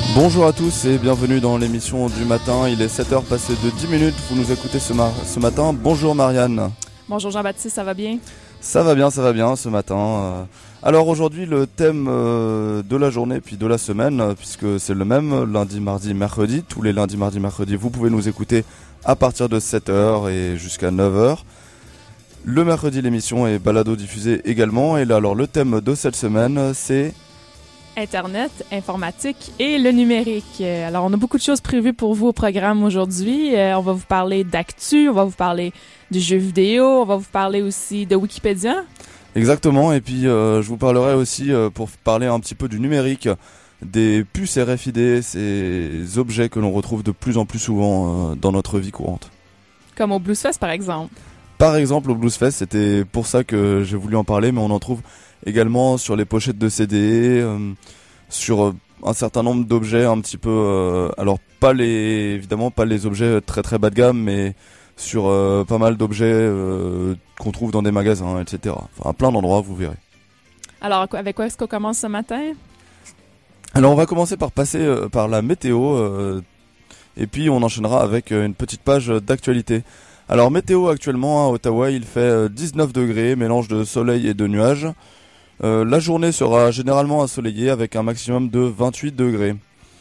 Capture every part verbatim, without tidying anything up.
Bonjour à tous et bienvenue dans l'émission du matin. Il est sept heures passées de dix minutes. Vous nous écoutez ce, mar- ce matin. Bonjour Marianne. Bonjour Jean-Baptiste, ça va bien? Ça va bien, ça va bien ce matin. Alors aujourd'hui le thème de la journée puis de la semaine, puisque c'est le même, lundi, mardi, mercredi. Tous les lundis, mardis, mercredis, vous pouvez nous écouter à partir de sept heures et jusqu'à neuf heures. Le mercredi, l'émission est balado diffusée également. Et là, alors le thème de cette semaine, c'est... Internet, informatique et le numérique. Alors, on a beaucoup de choses prévues pour vous au programme aujourd'hui. Euh, on va vous parler d'actu, on va vous parler du jeu vidéo, on va vous parler aussi de Wikipédia. Exactement, et puis euh, je vous parlerai aussi, euh, pour parler un petit peu du numérique, des puces R F I D, ces objets que l'on retrouve de plus en plus souvent euh, dans notre vie courante. Comme au Bluesfest, par exemple. Par exemple, au Bluesfest, c'était pour ça que j'ai voulu en parler, mais on en trouve également sur les pochettes de C D, euh, sur euh, un certain nombre d'objets un petit peu... Euh, alors, pas les, évidemment, pas les objets très très bas de gamme, mais sur euh, pas mal d'objets euh, qu'on trouve dans des magasins, et cetera. Enfin, à plein d'endroits, vous verrez. Alors, avec quoi est-ce qu'on commence ce matin? Alors, on va commencer par passer euh, par la météo, euh, et puis on enchaînera avec euh, une petite page d'actualité. Alors, météo actuellement à Ottawa, il fait euh, dix-neuf degrés, mélange de soleil et de nuages. Euh, la journée sera généralement ensoleillée avec un maximum de vingt-huit degrés.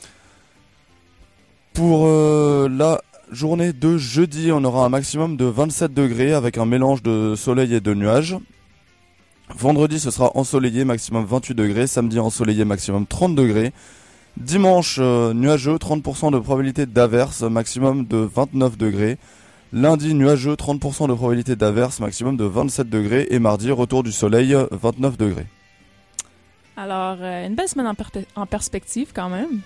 Pour euh, la journée de jeudi, on aura un maximum de vingt-sept degrés avec un mélange de soleil et de nuages. Vendredi, ce sera ensoleillé, maximum vingt-huit degrés. Samedi, ensoleillé, maximum trente degrés. Dimanche, euh, nuageux, trente pour cent de probabilité d'averse, maximum de vingt-neuf degrés. Lundi, nuageux, trente pour cent de probabilité d'averse, maximum de vingt-sept degrés. Et mardi, retour du soleil, vingt-neuf degrés. Alors, euh, une belle semaine en, per- en perspective quand même.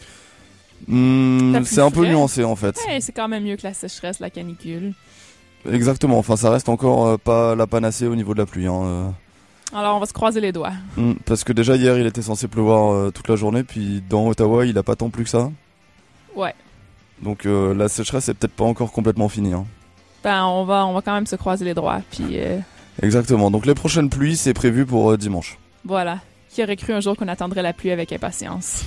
Mmh, c'est un peu nuancé en fait. Ouais, c'est quand même mieux que la sécheresse, la canicule. Exactement, enfin ça reste encore euh, pas la panacée au niveau de la pluie. Hein, euh. Alors, on va se croiser les doigts. Mmh, parce que déjà hier, il était censé pleuvoir euh, toute la journée, puis dans Ottawa, il a pas tant plu que ça. Ouais. Donc euh, la sécheresse est peut-être pas encore complètement finie. Hein. Ben, on va, on va quand même se croiser les doigts. Puis, euh... Exactement. Donc les prochaines pluies, c'est prévu pour euh, dimanche. Voilà. Qui aurait cru un jour qu'on attendrait la pluie avec impatience?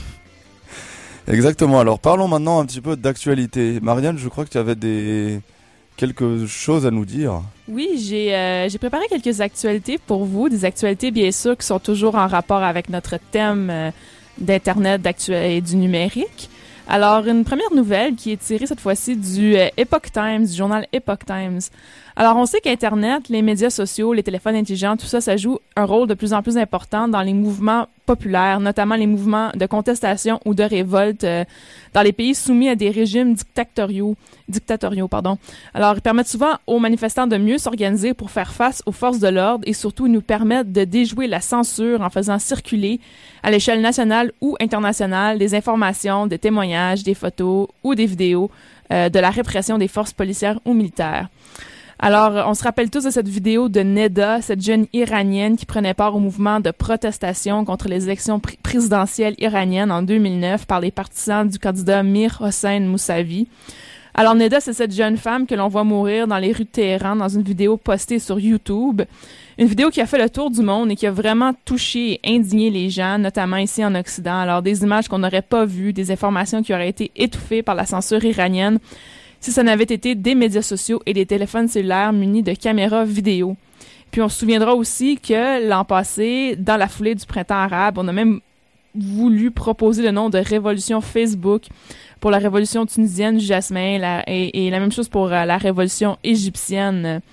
Exactement. Alors parlons maintenant un petit peu d'actualité. Marianne, je crois que tu avais des quelque chose à nous dire. Oui, j'ai euh, j'ai préparé quelques actualités pour vous, des actualités bien sûr qui sont toujours en rapport avec notre thème euh, d'Internet d'actu- et du numérique. Alors, une première nouvelle qui est tirée cette fois-ci du euh, Epoch Times, du journal Epoch Times. Alors, on sait qu'Internet, les médias sociaux, les téléphones intelligents, tout ça, ça joue un rôle de plus en plus important dans les mouvements populaires, notamment les mouvements de contestation ou de révolte euh, dans les pays soumis à des régimes dictatoriaux. dictatoriaux, pardon. Alors, ils permettent souvent aux manifestants de mieux s'organiser pour faire face aux forces de l'ordre et surtout, ils nous permettent de déjouer la censure en faisant circuler à l'échelle nationale ou internationale des informations, des témoignages, des photos ou des vidéos euh, de la répression des forces policières ou militaires. Alors, on se rappelle tous de cette vidéo de Neda, cette jeune Iranienne qui prenait part au mouvement de protestation contre les élections pr- présidentielles iraniennes en deux mille neuf par les partisans du candidat Mir Hossein Mousavi. Alors, Neda, c'est cette jeune femme que l'on voit mourir dans les rues de Téhéran dans une vidéo postée sur YouTube. Une vidéo qui a fait le tour du monde et qui a vraiment touché et indigné les gens, notamment ici en Occident. Alors, des images qu'on n'aurait pas vues, des informations qui auraient été étouffées par la censure iranienne si ça n'avait été des médias sociaux et des téléphones cellulaires munis de caméras vidéo. Puis on se souviendra aussi que l'an passé, dans la foulée du printemps arabe, on a même voulu proposer le nom de révolution Facebook pour la révolution tunisienne du jasmin la, et, et la même chose pour euh, la révolution égyptienne euh,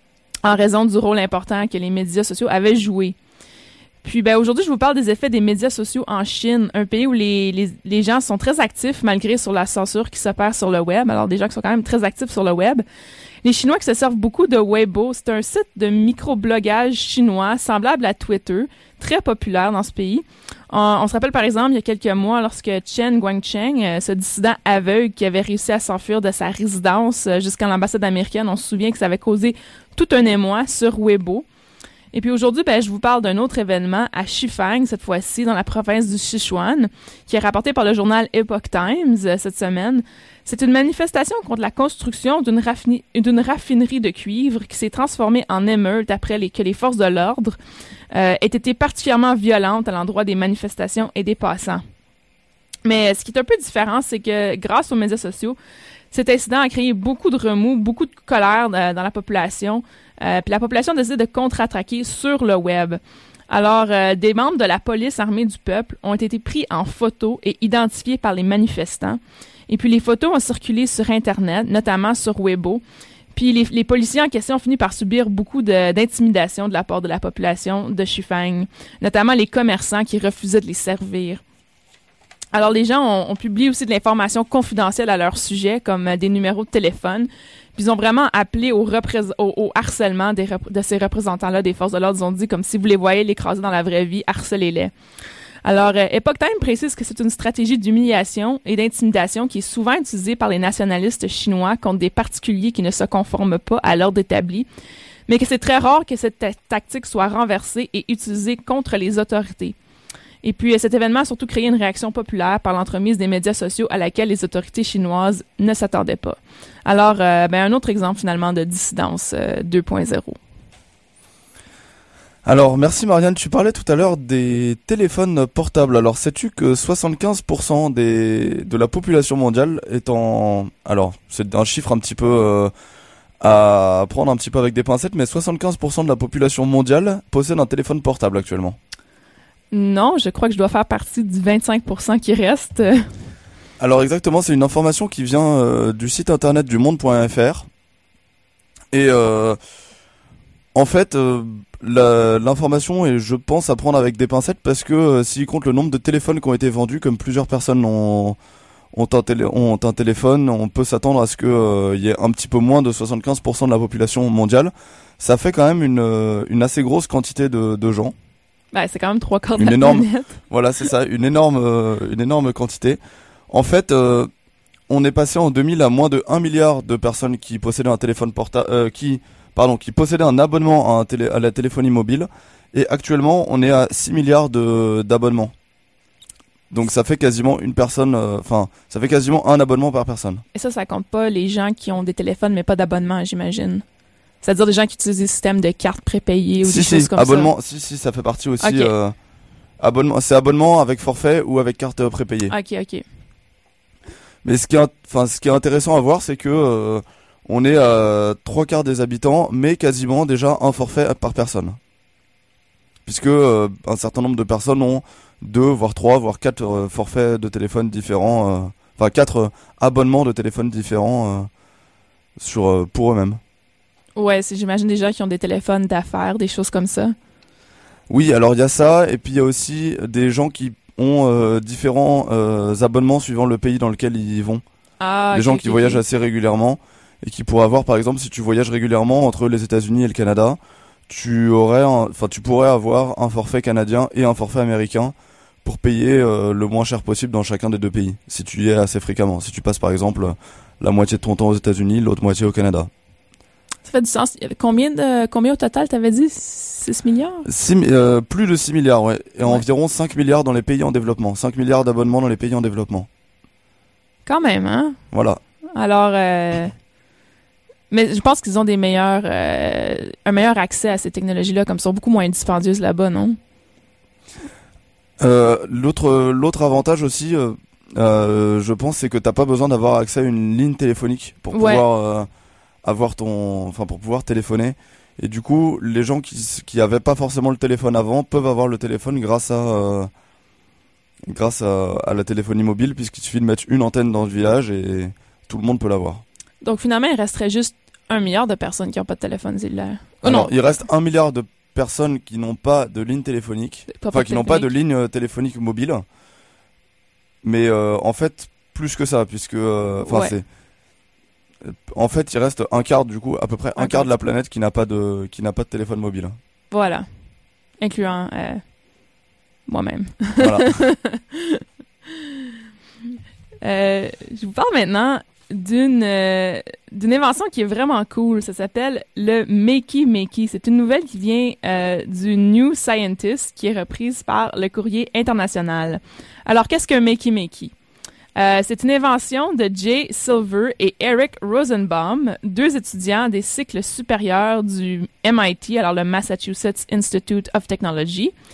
en raison du rôle important que les médias sociaux avaient joué. Puis ben aujourd'hui, je vous parle des effets des médias sociaux en Chine, un pays où les, les, les gens sont très actifs malgré sur la censure qui s'opère sur le web. Alors des gens qui sont quand même très actifs sur le web. Les Chinois qui se servent beaucoup de Weibo, c'est un site de microblogage chinois semblable à Twitter, très populaire dans ce pays. On, on se rappelle par exemple il y a quelques mois lorsque Chen Guangcheng, euh, ce dissident aveugle qui avait réussi à s'enfuir de sa résidence euh, jusqu'à l'ambassade américaine, on se souvient que ça avait causé tout un émoi sur Weibo. Et puis aujourd'hui, ben, je vous parle d'un autre événement à Shifang, cette fois-ci dans la province du Sichuan, qui est rapporté par le journal Epoch Times euh, cette semaine. C'est une manifestation contre la construction d'une, raffini- d'une raffinerie de cuivre qui s'est transformée en émeute après les, que les forces de l'ordre euh, aient été particulièrement violentes à l'endroit des manifestations et des passants. Mais ce qui est un peu différent, c'est que grâce aux médias sociaux, cet incident a créé beaucoup de remous, beaucoup de colère euh, dans la population. Euh, puis la population a décidé de contre-attaquer sur le web. Alors, euh, des membres de la police armée du peuple ont été pris en photo et identifiés par les manifestants. Et puis les photos ont circulé sur Internet, notamment sur Weibo. Puis les, les policiers en question ont fini par subir beaucoup de, d'intimidation de la part de la population de Shifang, notamment les commerçants qui refusaient de les servir. Alors les gens ont, ont publié aussi de l'information confidentielle à leur sujet, comme euh, des numéros de téléphone. Puis ils ont vraiment appelé au, représ- au, au harcèlement des rep- de ces représentants-là des forces de l'ordre. Ils ont dit comme si vous les voyez l'écraser dans la vraie vie, harcelez-les. Alors, euh, Epoch Time précise que c'est une stratégie d'humiliation et d'intimidation qui est souvent utilisée par les nationalistes chinois contre des particuliers qui ne se conforment pas à l'ordre établi, mais que c'est très rare que cette ta- tactique soit renversée et utilisée contre les autorités. Et puis, euh, cet événement a surtout créé une réaction populaire par l'entremise des médias sociaux à laquelle les autorités chinoises ne s'attendaient pas. Alors, euh, ben, un autre exemple finalement de dissidence euh, deux point zéro. Alors, merci Marianne, tu parlais tout à l'heure des téléphones portables. Alors, sais-tu que soixante-quinze pour cent des, de la population mondiale est en... Alors, c'est un chiffre un petit peu euh, à prendre un petit peu avec des pincettes, mais soixante-quinze pour cent de la population mondiale possède un téléphone portable actuellement. Non, je crois que je dois faire partie du vingt-cinq pour cent qui reste. Alors exactement, c'est une information qui vient euh, du site internet du monde point f r. Et euh, en fait, euh, la, l'information est, je pense, à prendre avec des pincettes parce que euh, s'il compte le nombre de téléphones qui ont été vendus, comme plusieurs personnes ont, ont, un, télé, ont un téléphone, on peut s'attendre à ce qu'il euh, y ait un petit peu moins de soixante-quinze pour cent de la population mondiale. Ça fait quand même une, une assez grosse quantité de, de gens. Ben, c'est quand même trois quarts de Une la énorme, planète. voilà, c'est ça, une énorme, euh, une énorme quantité. En fait, euh, on est passé en deux mille à moins de un milliard de personnes qui possédaient un téléphone portable, euh, qui, pardon, qui possédaient un abonnement à, un télé, à la téléphonie mobile. Et actuellement, on est à six milliards de, d'abonnements. Donc ça fait quasiment une personne, enfin, euh, ça fait quasiment un abonnement par personne. Et ça, ça compte pas les gens qui ont des téléphones mais pas d'abonnement, j'imagine. C'est-à-dire des gens qui utilisent des systèmes de cartes prépayées ou si, des si, choses comme abonnement, ça. Si, si, ça fait partie aussi. Okay. Euh, abonnement, c'est abonnement avec forfait ou avec carte prépayée. Ok, ok. Mais ce qui est, enfin, ce qui est intéressant à voir, c'est que euh, on est à trois quarts des habitants, mais quasiment déjà un forfait par personne, puisque euh, un certain nombre de personnes ont deux, voire trois, voire quatre euh, forfaits de téléphone différents, euh, enfin quatre euh, abonnements de téléphone différents euh, sur euh, pour eux-mêmes. Ouais, c'est, j'imagine des gens qui ont des téléphones d'affaires, des choses comme ça. Oui, alors il y a ça, et puis il y a aussi des gens qui ont euh, différents euh, abonnements suivant le pays dans lequel ils vont. Ah, des okay, gens okay, qui voyagent okay. assez régulièrement et qui pourraient avoir, par exemple, si tu voyages régulièrement entre les États-Unis et le Canada, tu aurais, enfin, tu pourrais avoir un forfait canadien et un forfait américain pour payer euh, le moins cher possible dans chacun des deux pays. Si tu y es assez fréquemment, si tu passes par exemple la moitié de ton temps aux États-Unis, l'autre moitié au Canada. Ça fait du sens. Combien de combien au total t'avais dit? six milliards? six, euh, plus de six milliards, ouais. Et ouais. Environ cinq milliards dans les pays en développement. cinq milliards d'abonnements dans les pays en développement. Quand même, hein? Voilà. Alors, euh... mais je pense qu'ils ont des meilleurs, euh... un meilleur accès à ces technologies-là, comme ça, sont beaucoup moins dispendieuses là-bas, non? Euh, l'autre, l'autre avantage aussi, euh, euh, je pense, c'est que t'as pas besoin d'avoir accès à une ligne téléphonique pour ouais. pouvoir euh, avoir ton, enfin pour pouvoir téléphoner. Et du coup, les gens qui qui avaient pas forcément le téléphone avant peuvent avoir le téléphone grâce à euh, grâce à, à la téléphonie mobile, puisqu'il suffit de mettre une antenne dans le village et tout le monde peut l'avoir. Donc finalement, il resterait juste un milliard de personnes qui n'ont pas de téléphone cellulaire. Oh, Alors, non. il reste un milliard de personnes qui n'ont pas de ligne téléphonique, Pas enfin pas qui n'ont pas de ligne euh, téléphonique mobile. Mais euh, en fait, plus que ça, puisque enfin euh, ouais. c'est en fait, il reste un quart du coup, à peu près un, un quart de la planète qui n'a pas de qui n'a pas de téléphone mobile. Voilà, incluant euh, moi-même. Voilà. euh, je vous parle maintenant d'une euh, d'une invention qui est vraiment cool. Ça s'appelle le Makey Makey. C'est une nouvelle qui vient euh, du New Scientist, qui est reprise par le Courrier international. Alors, qu'est-ce qu'un Makey Makey? Euh, c'est une invention de Jay Silver et Eric Rosenbaum, deux étudiants des cycles supérieurs du M I T, alors le Massachusetts Institute of Technology.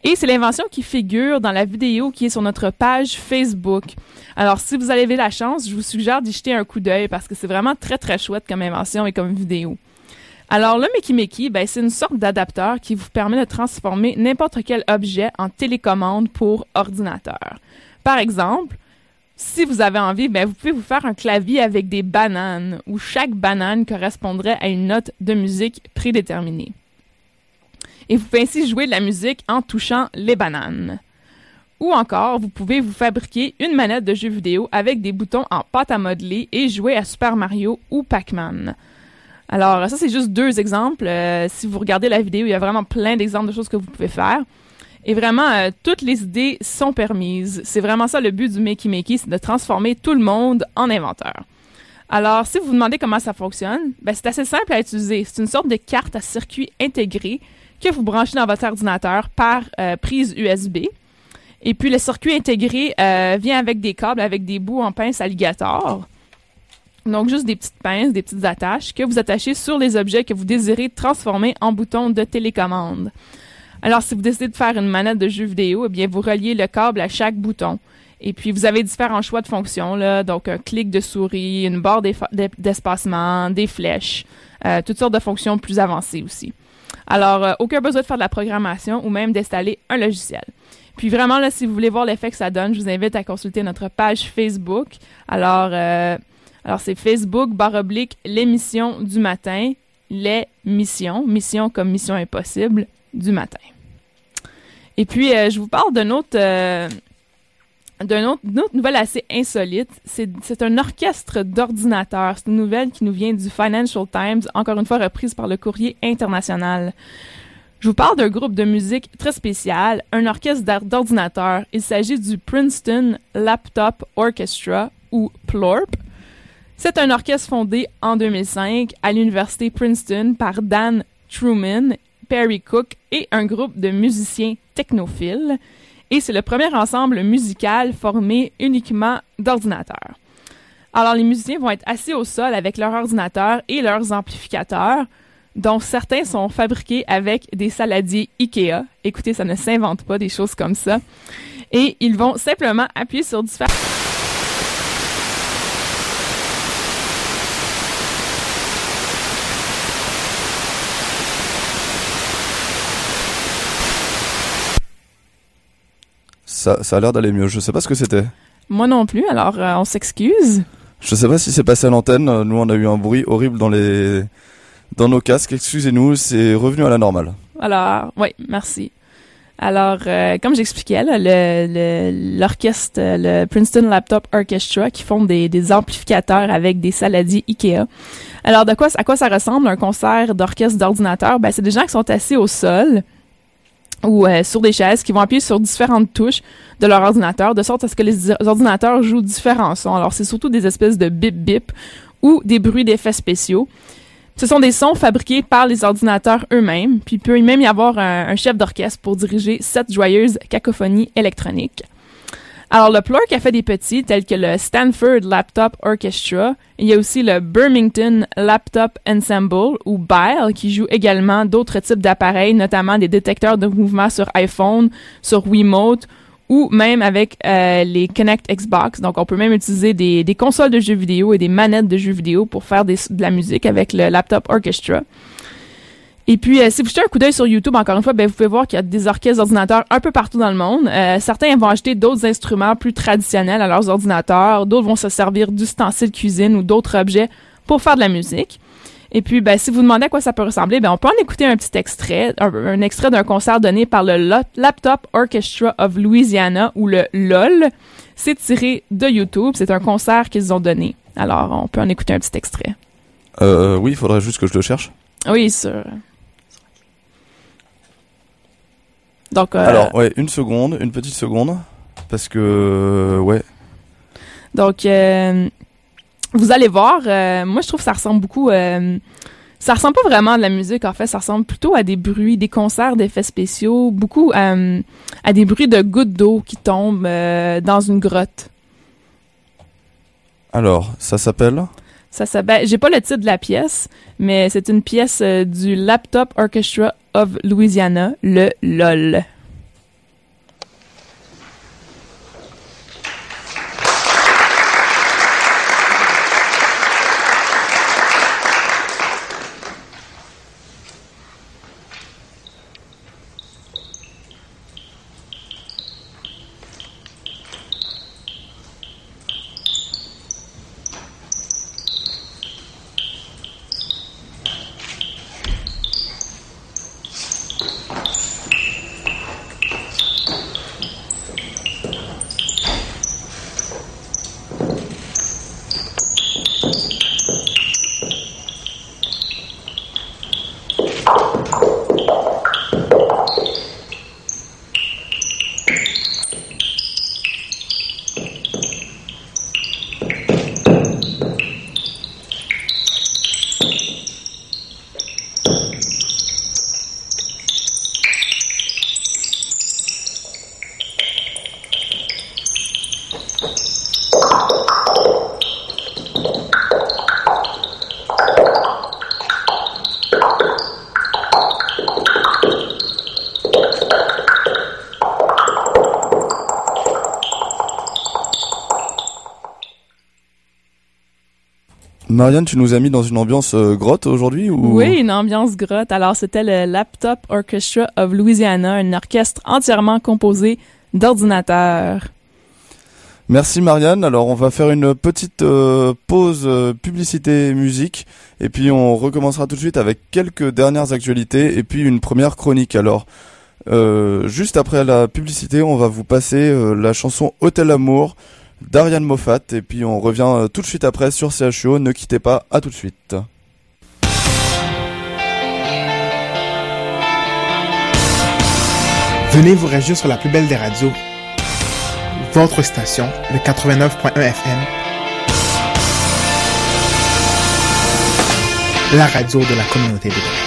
Et c'est l'invention qui figure dans la vidéo qui est sur notre page Facebook. Alors, si vous avez la chance, je vous suggère d'y jeter un coup d'œil parce que c'est vraiment très, très chouette comme invention et comme vidéo. Alors, le Meki-Meki, ben, c'est une sorte d'adapteur qui vous permet de transformer n'importe quel objet en télécommande pour ordinateur. Par exemple, si vous avez envie, ben, vous pouvez vous faire un clavier avec des bananes où chaque banane correspondrait à une note de musique prédéterminée. Et vous pouvez ainsi jouer de la musique en touchant les bananes. Ou encore, vous pouvez vous fabriquer une manette de jeu vidéo avec des boutons en pâte à modeler et jouer à Super Mario ou Pac-Man. Alors, ça, c'est juste deux exemples. Euh, si vous regardez la vidéo, il y a vraiment plein d'exemples de choses que vous pouvez faire. Et vraiment, euh, toutes les idées sont permises. C'est vraiment ça le but du Meki-Meki, c'est de transformer tout le monde en inventeur. Alors, si vous vous demandez comment ça fonctionne, ben, c'est assez simple à utiliser. C'est une sorte de carte à circuit intégré que vous branchez dans votre ordinateur par euh, prise U S B. Et puis, le circuit intégré euh, vient avec des câbles, avec des bouts en pince alligator. Donc, juste des petites pinces, des petites attaches que vous attachez sur les objets que vous désirez transformer en boutons de télécommande. Alors, si vous décidez de faire une manette de jeu vidéo, eh bien, vous reliez le câble à chaque bouton. Et puis, vous avez différents choix de fonctions, là, donc un clic de souris, une barre d'espacement, des flèches, euh, toutes sortes de fonctions plus avancées aussi. Alors, euh, aucun besoin de faire de la programmation ou même d'installer un logiciel. Puis vraiment, là, si vous voulez voir l'effet que ça donne, je vous invite à consulter notre page Facebook. Alors, euh, alors c'est Facebook, barre oblique, l'émission du matin, les missions, mission comme mission impossible, du matin. Et puis, euh, je vous parle d'une autre, euh, d'une autre, d'une autre nouvelle assez insolite. C'est, c'est un orchestre d'ordinateurs. C'est une nouvelle qui nous vient du Financial Times, encore une fois reprise par le Courrier international. Je vous parle d'un groupe de musique très spécial, un orchestre d'ordinateurs. Il s'agit du Princeton Laptop Orchestra, ou PLORP. C'est un orchestre fondé en deux mille cinq à l'université Princeton par Dan Truman, Perry Cook et un groupe de musiciens technophiles. Et c'est le premier ensemble musical formé uniquement d'ordinateurs. Alors, les musiciens vont être assis au sol avec leur ordinateur et leurs amplificateurs, dont certains sont fabriqués avec des saladiers Ikea. Écoutez, ça ne s'invente pas, des choses comme ça. Et ils vont simplement appuyer sur différents... Ça, ça a l'air d'aller mieux. Je sais pas ce que c'était. Moi non plus, alors euh, on s'excuse. Je sais pas si c'est passé à l'antenne. Nous, on a eu un bruit horrible dans les... dans nos casques. Excusez-nous, c'est revenu à la normale. Alors, oui, merci. Alors, euh, comme j'expliquais, là, le, le, l'orchestre, le Princeton Laptop Orchestra, qui font des, des amplificateurs avec des saladiers Ikea. Alors, de quoi, à quoi ça ressemble un concert d'orchestre d'ordinateur? Ben, c'est des gens qui sont assis au sol ou euh, sur des chaises qui vont appuyer sur différentes touches de leur ordinateur, de sorte à ce que les ordinateurs jouent différents sons. Alors, c'est surtout des espèces de bip-bip ou des bruits d'effets spéciaux. Ce sont des sons fabriqués par les ordinateurs eux-mêmes, puis il peut même y avoir un, un chef d'orchestre pour diriger cette joyeuse cacophonie électronique. Alors, le PLORP a fait des petits, tels que le Stanford Laptop Orchestra. Il y a aussi le Birmingham Laptop Ensemble, ou B I L, qui joue également d'autres types d'appareils, notamment des détecteurs de mouvement sur iPhone, sur Wiimote, ou même avec euh, les Kinect Xbox. Donc, on peut même utiliser des, des consoles de jeux vidéo et des manettes de jeux vidéo pour faire des, de la musique avec le Laptop Orchestra. Et puis, euh, si vous jetez un coup d'œil sur YouTube, encore une fois, ben, vous pouvez voir qu'il y a des orchestres d'ordinateurs un peu partout dans le monde. Euh, certains vont acheter d'autres instruments plus traditionnels à leurs ordinateurs. D'autres vont se servir d'ustensiles cuisine ou d'autres objets pour faire de la musique. Et puis, ben, si vous demandez à quoi ça peut ressembler, ben, on peut en écouter un petit extrait, un, un extrait d'un concert donné par le Laptop Orchestra of Louisiana, ou le L O L. C'est tiré de YouTube. C'est un concert qu'ils ont donné. Alors, on peut en écouter un petit extrait. Euh, oui, il faudrait juste que je le cherche. Oui, sûr. Donc, euh, Alors, ouais, une seconde, une petite seconde, parce que, euh, ouais. Donc, euh, vous allez voir, euh, moi je trouve que ça ressemble beaucoup, euh, ça ressemble pas vraiment à de la musique en fait, ça ressemble plutôt à des bruits, des concerts d'effets spéciaux, beaucoup euh, à des bruits de gouttes d'eau qui tombent euh, dans une grotte. Alors, ça s'appelle? Ça s'appelle, j'ai pas le titre de la pièce, mais c'est une pièce euh, du Laptop Orchestra of Louisiana, le L O L. Marianne, tu nous as mis dans une ambiance euh, grotte aujourd'hui ou... Oui, une ambiance grotte. Alors, c'était le Laptop Orchestra of Louisiana, un orchestre entièrement composé d'ordinateurs. Merci Marianne. Alors, on va faire une petite euh, pause euh, publicité musique et puis on recommencera tout de suite avec quelques dernières actualités et puis une première chronique. Alors, euh, juste après la publicité, on va vous passer euh, la chanson Hôtel Amour d'Ariane Moffat et puis on revient euh, tout de suite après sur C H U O. Ne quittez pas, à tout de suite. Venez vous réjouir sur la plus belle des radios. Votre station, le quatre-vingt-neuf point un F M. La radio de la communauté de Québec.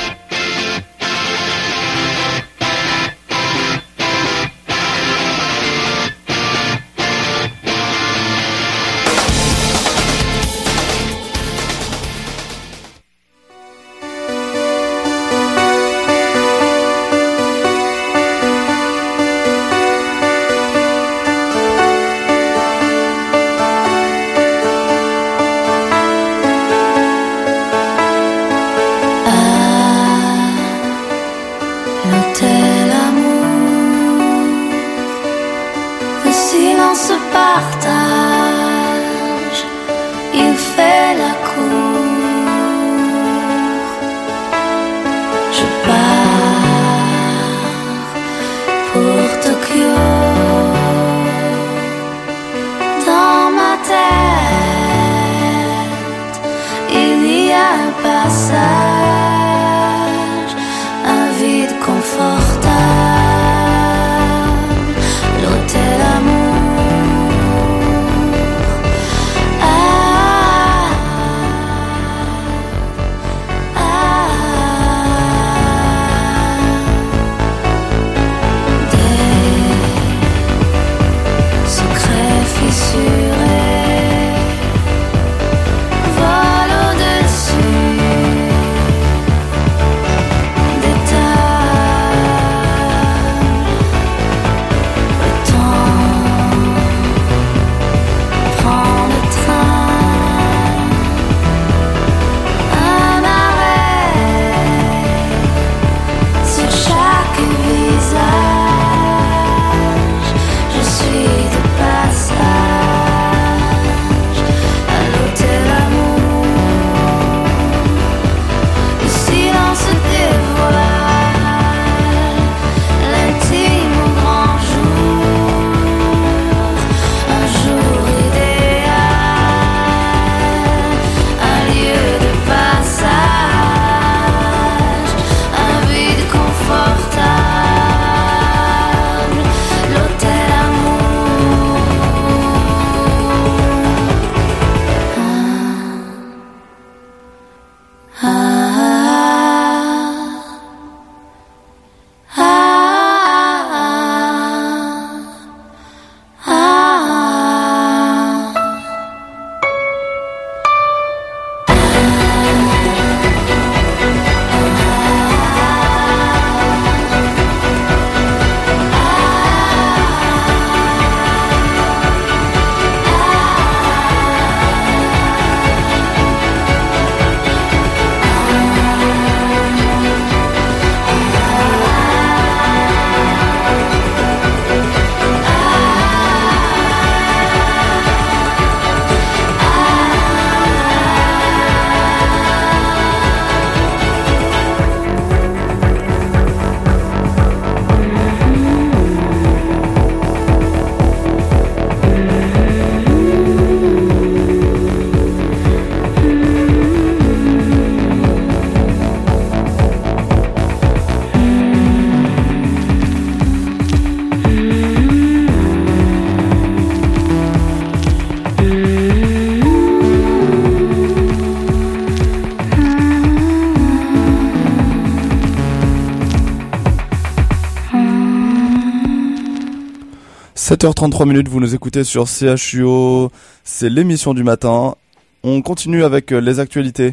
sept heures trente-trois minutes, vous nous écoutez sur C H U O, c'est l'émission du matin. On continue avec les actualités.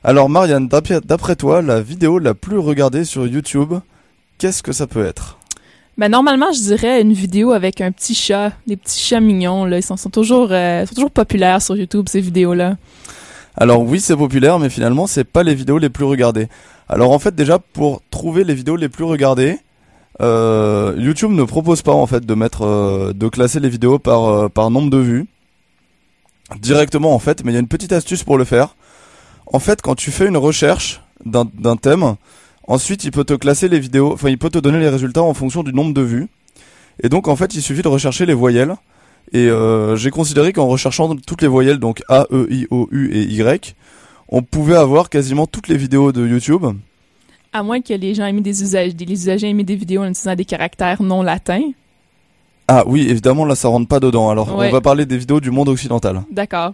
Alors Marianne, d'après, d'après toi, la vidéo la plus regardée sur YouTube, qu'est-ce que ça peut être? Ben normalement, je dirais une vidéo avec un petit chat, des petits chats mignons là, ils sont, sont toujours euh, sont toujours populaires sur YouTube ces vidéos-là. Alors oui, c'est populaire, mais finalement, c'est pas les vidéos les plus regardées. Alors en fait, déjà pour trouver les vidéos les plus regardées, euh, YouTube ne propose pas en fait de mettre euh, de classer les vidéos par euh, par nombre de vues directement en fait, mais il y a une petite astuce pour le faire. En fait, quand tu fais une recherche d'un d'un thème, ensuite il peut te classer les vidéos, enfin il peut te donner les résultats en fonction du nombre de vues. Et donc en fait, il suffit de rechercher les voyelles. Et euh, j'ai considéré qu'en recherchant toutes les voyelles, donc A, E, I, O, U et Y, on pouvait avoir quasiment toutes les vidéos de YouTube. À moins que les gens aient mis des usages, les usagers aient mis des vidéos en utilisant des caractères non latins. Ah oui, évidemment, là ça rentre pas dedans. Alors Ouais. on va parler des vidéos du monde occidental. D'accord.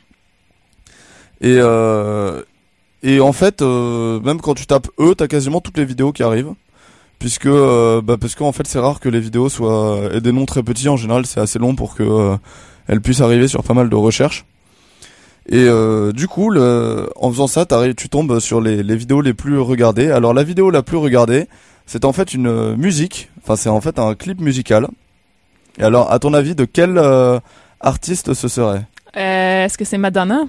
Et euh, et en fait, euh, même quand tu tapes E, t'as quasiment toutes les vidéos qui arrivent, puisque euh, bah parce qu'en fait c'est rare que les vidéos soient aient des noms très petits. En général, c'est assez long pour que euh, elles puissent arriver sur pas mal de recherches. Et euh, du coup, le, en faisant ça, t'arrives, tu tombes sur les, les vidéos les plus regardées. Alors la vidéo la plus regardée, c'est en fait une euh, musique. Enfin, c'est en fait un clip musical. Et alors, à ton avis, de quel euh, artiste ce serait? Euh, est-ce que c'est Madonna?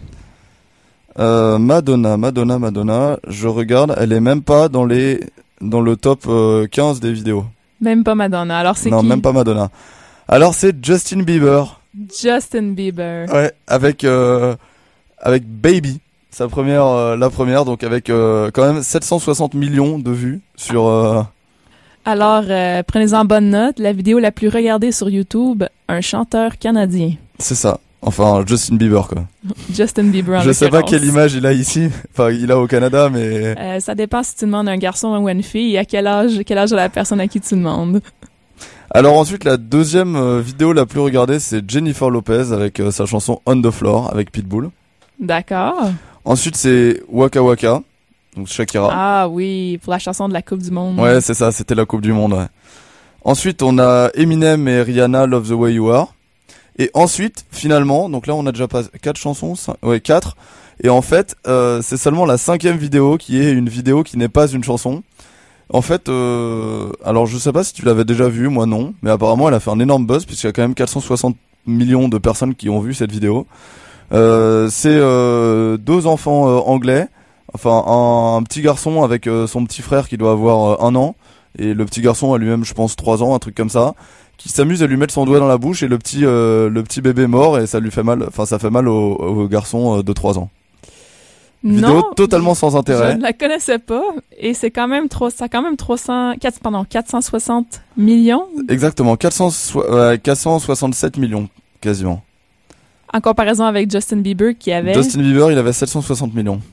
Euh, Madonna, Madonna, Madonna. Je regarde, elle est même pas dans les dans le top euh, quinze des vidéos. Même pas Madonna. Alors c'est Non, qui? même pas Madonna. Alors c'est Justin Bieber. Justin Bieber. Ouais, avec euh, avec Baby, sa première, euh, la première, donc avec euh, quand même sept cent soixante millions de vues sur. Euh... Alors, euh, prenez-en bonne note. La vidéo la plus regardée sur YouTube, un chanteur canadien. C'est ça. Enfin, Justin Bieber quoi. Justin Bieber en Je sais pas l'occurrence. quelle image il a ici. Enfin, il a au Canada, mais. Euh, ça dépend si tu demandes un garçon ou une fille et à quel âge, quel âge a la personne à qui tu demandes. Alors ensuite, la deuxième euh, vidéo la plus regardée, c'est Jennifer Lopez avec euh, sa chanson On the Floor avec Pitbull. D'accord. Ensuite, c'est Waka Waka, donc Shakira. Ah oui, pour la chanson de la Coupe du Monde. Ouais, c'est ça, c'était la Coupe du Monde, ouais. Ensuite, on a Eminem et Rihanna, Love the Way You Are. Et ensuite, finalement, donc là, on a déjà pas quatre chansons, cinq, ouais, quatre. Et en fait, euh, c'est seulement la cinquième vidéo qui est une vidéo qui n'est pas une chanson. En fait, euh, alors je sais pas si tu l'avais déjà vue, moi non, mais apparemment, elle a fait un énorme buzz puisqu'il y a quand même quatre cent soixante millions de personnes qui ont vu cette vidéo. Euh, c'est euh, deux enfants euh, anglais, enfin un, un petit garçon avec euh, son petit frère qui doit avoir euh, un an, et le petit garçon a lui-même je pense trois ans, un truc comme ça, qui s'amuse à lui mettre son doigt dans la bouche et le petit euh, le petit bébé mort et ça lui fait mal, enfin ça fait mal au, au garçon euh, de trois ans. Vidéo Non, totalement sans je intérêt. ne la connaissais pas et c'est quand même trop, ça a quand même trois cents, quatre, pardon, quatre cent soixante millions Exactement, quatre cents, euh, quatre cent soixante-sept millions quasiment. en comparaison avec Justin Bieber qui avait. Justin Bieber, il avait sept cent soixante millions.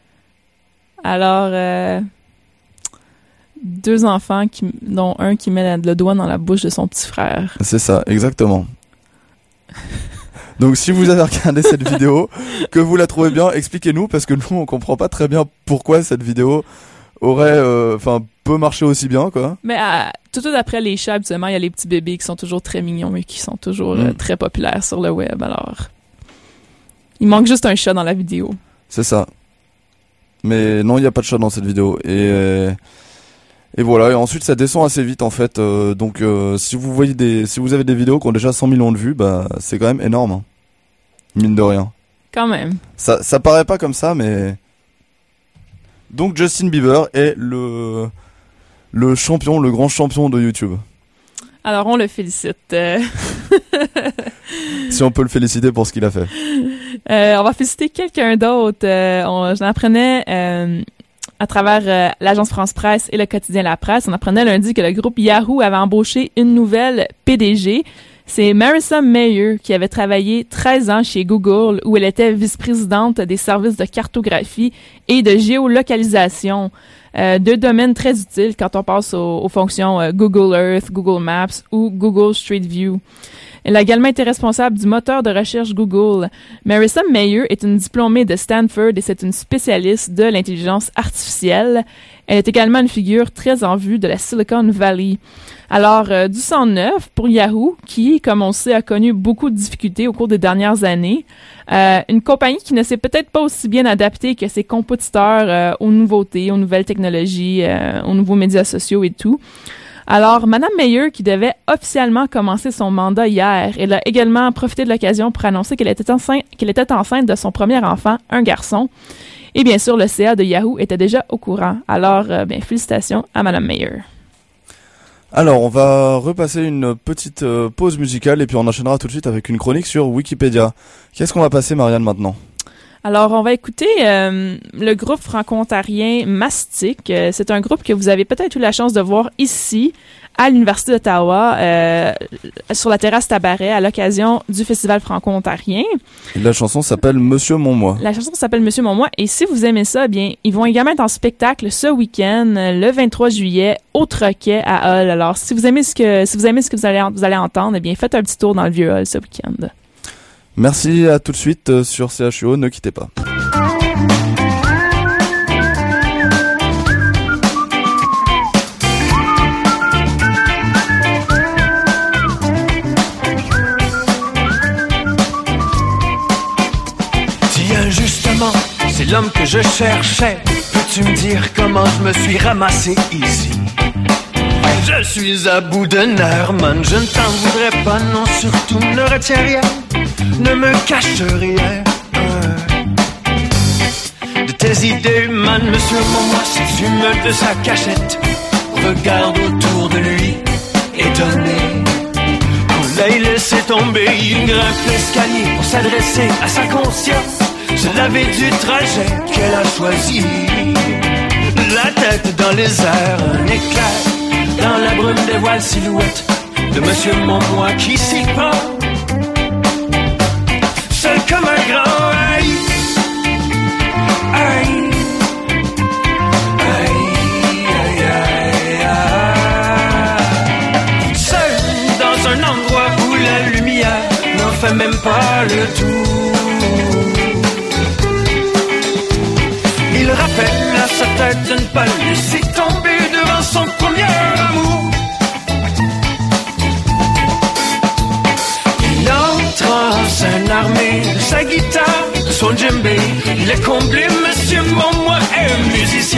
Alors, euh, deux enfants, qui, dont un qui met le doigt dans la bouche de son petit frère. C'est ça, exactement. Donc si vous avez regardé cette vidéo, que vous la trouvez bien, expliquez-nous parce que nous on comprend pas très bien pourquoi cette vidéo aurait, enfin euh, peut marcher aussi bien quoi. Mais euh, tout de suite après les chats, habituellement il y a les petits bébés qui sont toujours très mignons et qui sont toujours Mm. euh, très populaires sur le web. Alors, il manque juste un chat dans la vidéo. C'est ça. Mais non, il y a pas de chat dans cette vidéo et euh, et voilà. Et ensuite ça descend assez vite en fait. Euh, donc euh, si vous voyez des, si vous avez des vidéos qui ont déjà cent millions de vues, bah c'est quand même énorme. Hein. Mine de rien. Quand même. Ça, ça paraît pas comme ça, mais donc Justin Bieber est le le champion, le grand champion de YouTube. Alors on le félicite. Euh, Si on peut le féliciter pour ce qu'il a fait. euh, on va féliciter quelqu'un d'autre. Euh, on- J'en apprenais euh, à travers euh, l'agence France Presse et le quotidien La Presse. On apprenait lundi que le groupe Yahoo avait embauché une nouvelle P D G. C'est Marissa Mayer qui avait travaillé treize ans chez Google où elle était vice-présidente des services de cartographie et de géolocalisation. Euh, deux domaines très utiles quand on passe aux, aux fonctions euh, Google Earth, Google Maps ou Google Street View. Elle a également été responsable du moteur de recherche Google. Marissa Mayer est une diplômée de Stanford et c'est une spécialiste de l'intelligence artificielle. Elle est également une figure très en vue de la Silicon Valley. Alors, euh, du sang neuf pour Yahoo, qui, comme on sait, a connu beaucoup de difficultés au cours des dernières années. Euh, une compagnie qui ne s'est peut-être pas aussi bien adaptée que ses compétiteurs euh, aux nouveautés, aux nouvelles technologies, euh, aux nouveaux médias sociaux et tout. Alors, Madame Mayer, qui devait officiellement commencer son mandat hier, elle a également profité de l'occasion pour annoncer qu'elle était enceinte, qu'elle était enceinte de son premier enfant, un garçon. Et bien sûr, le C A de Yahoo était déjà au courant. Alors, euh, bien, félicitations à Madame Mayer. Alors, on va repasser une petite euh, pause musicale et puis on enchaînera tout de suite avec une chronique sur Wikipédia. Qu'est-ce qu'on va passer, Marianne, maintenant ? Alors, on va écouter euh, le groupe franco-ontarien Mastic. Euh, c'est un groupe que vous avez peut-être eu la chance de voir ici, à l'Université d'Ottawa, euh, sur la terrasse Tabaret, à l'occasion du Festival franco-ontarien. Et la chanson s'appelle Monsieur Monmois. La chanson s'appelle Monsieur Monmois. Et si vous aimez ça, eh bien, ils vont également être en spectacle ce week-end, le vingt-trois juillet, au Troquet à Hull. Alors, si vous aimez ce que, si vous aimez ce que vous allez, vous allez entendre, eh bien, faites un petit tour dans le vieux Hull ce week-end. Merci, à tout de suite sur C H U O, ne quittez pas. Tiens, justement, c'est l'homme que je cherchais. Peux-tu me dire comment je me suis ramassé ici? Je suis à bout de nerfs, man, je ne t'en voudrais pas, non, surtout ne retiens rien, ne me cache rien. De tes idées, man, monsieur Monmois, si tu me de sa cachette, regarde autour de lui, étonné. On l'a laissé tomber, il grimpe l'escalier pour s'adresser à sa conscience. C'est la vie du trajet qu'elle a choisi. La tête dans les airs, un éclair dans la brume des voiles silhouettes de monsieur Monmois qui s'y prend, seul comme un grand aïe, aïe, aïe, aïe, aïe, aïe. Seul dans un endroit où la lumière n'en fait même pas le tour. Il rappelle à sa tête de ne pas laisser tomber devant son premier amour. Il entre en scène armé de sa guitare, de son djembé. Il est comblé, monsieur Monmois est musicien.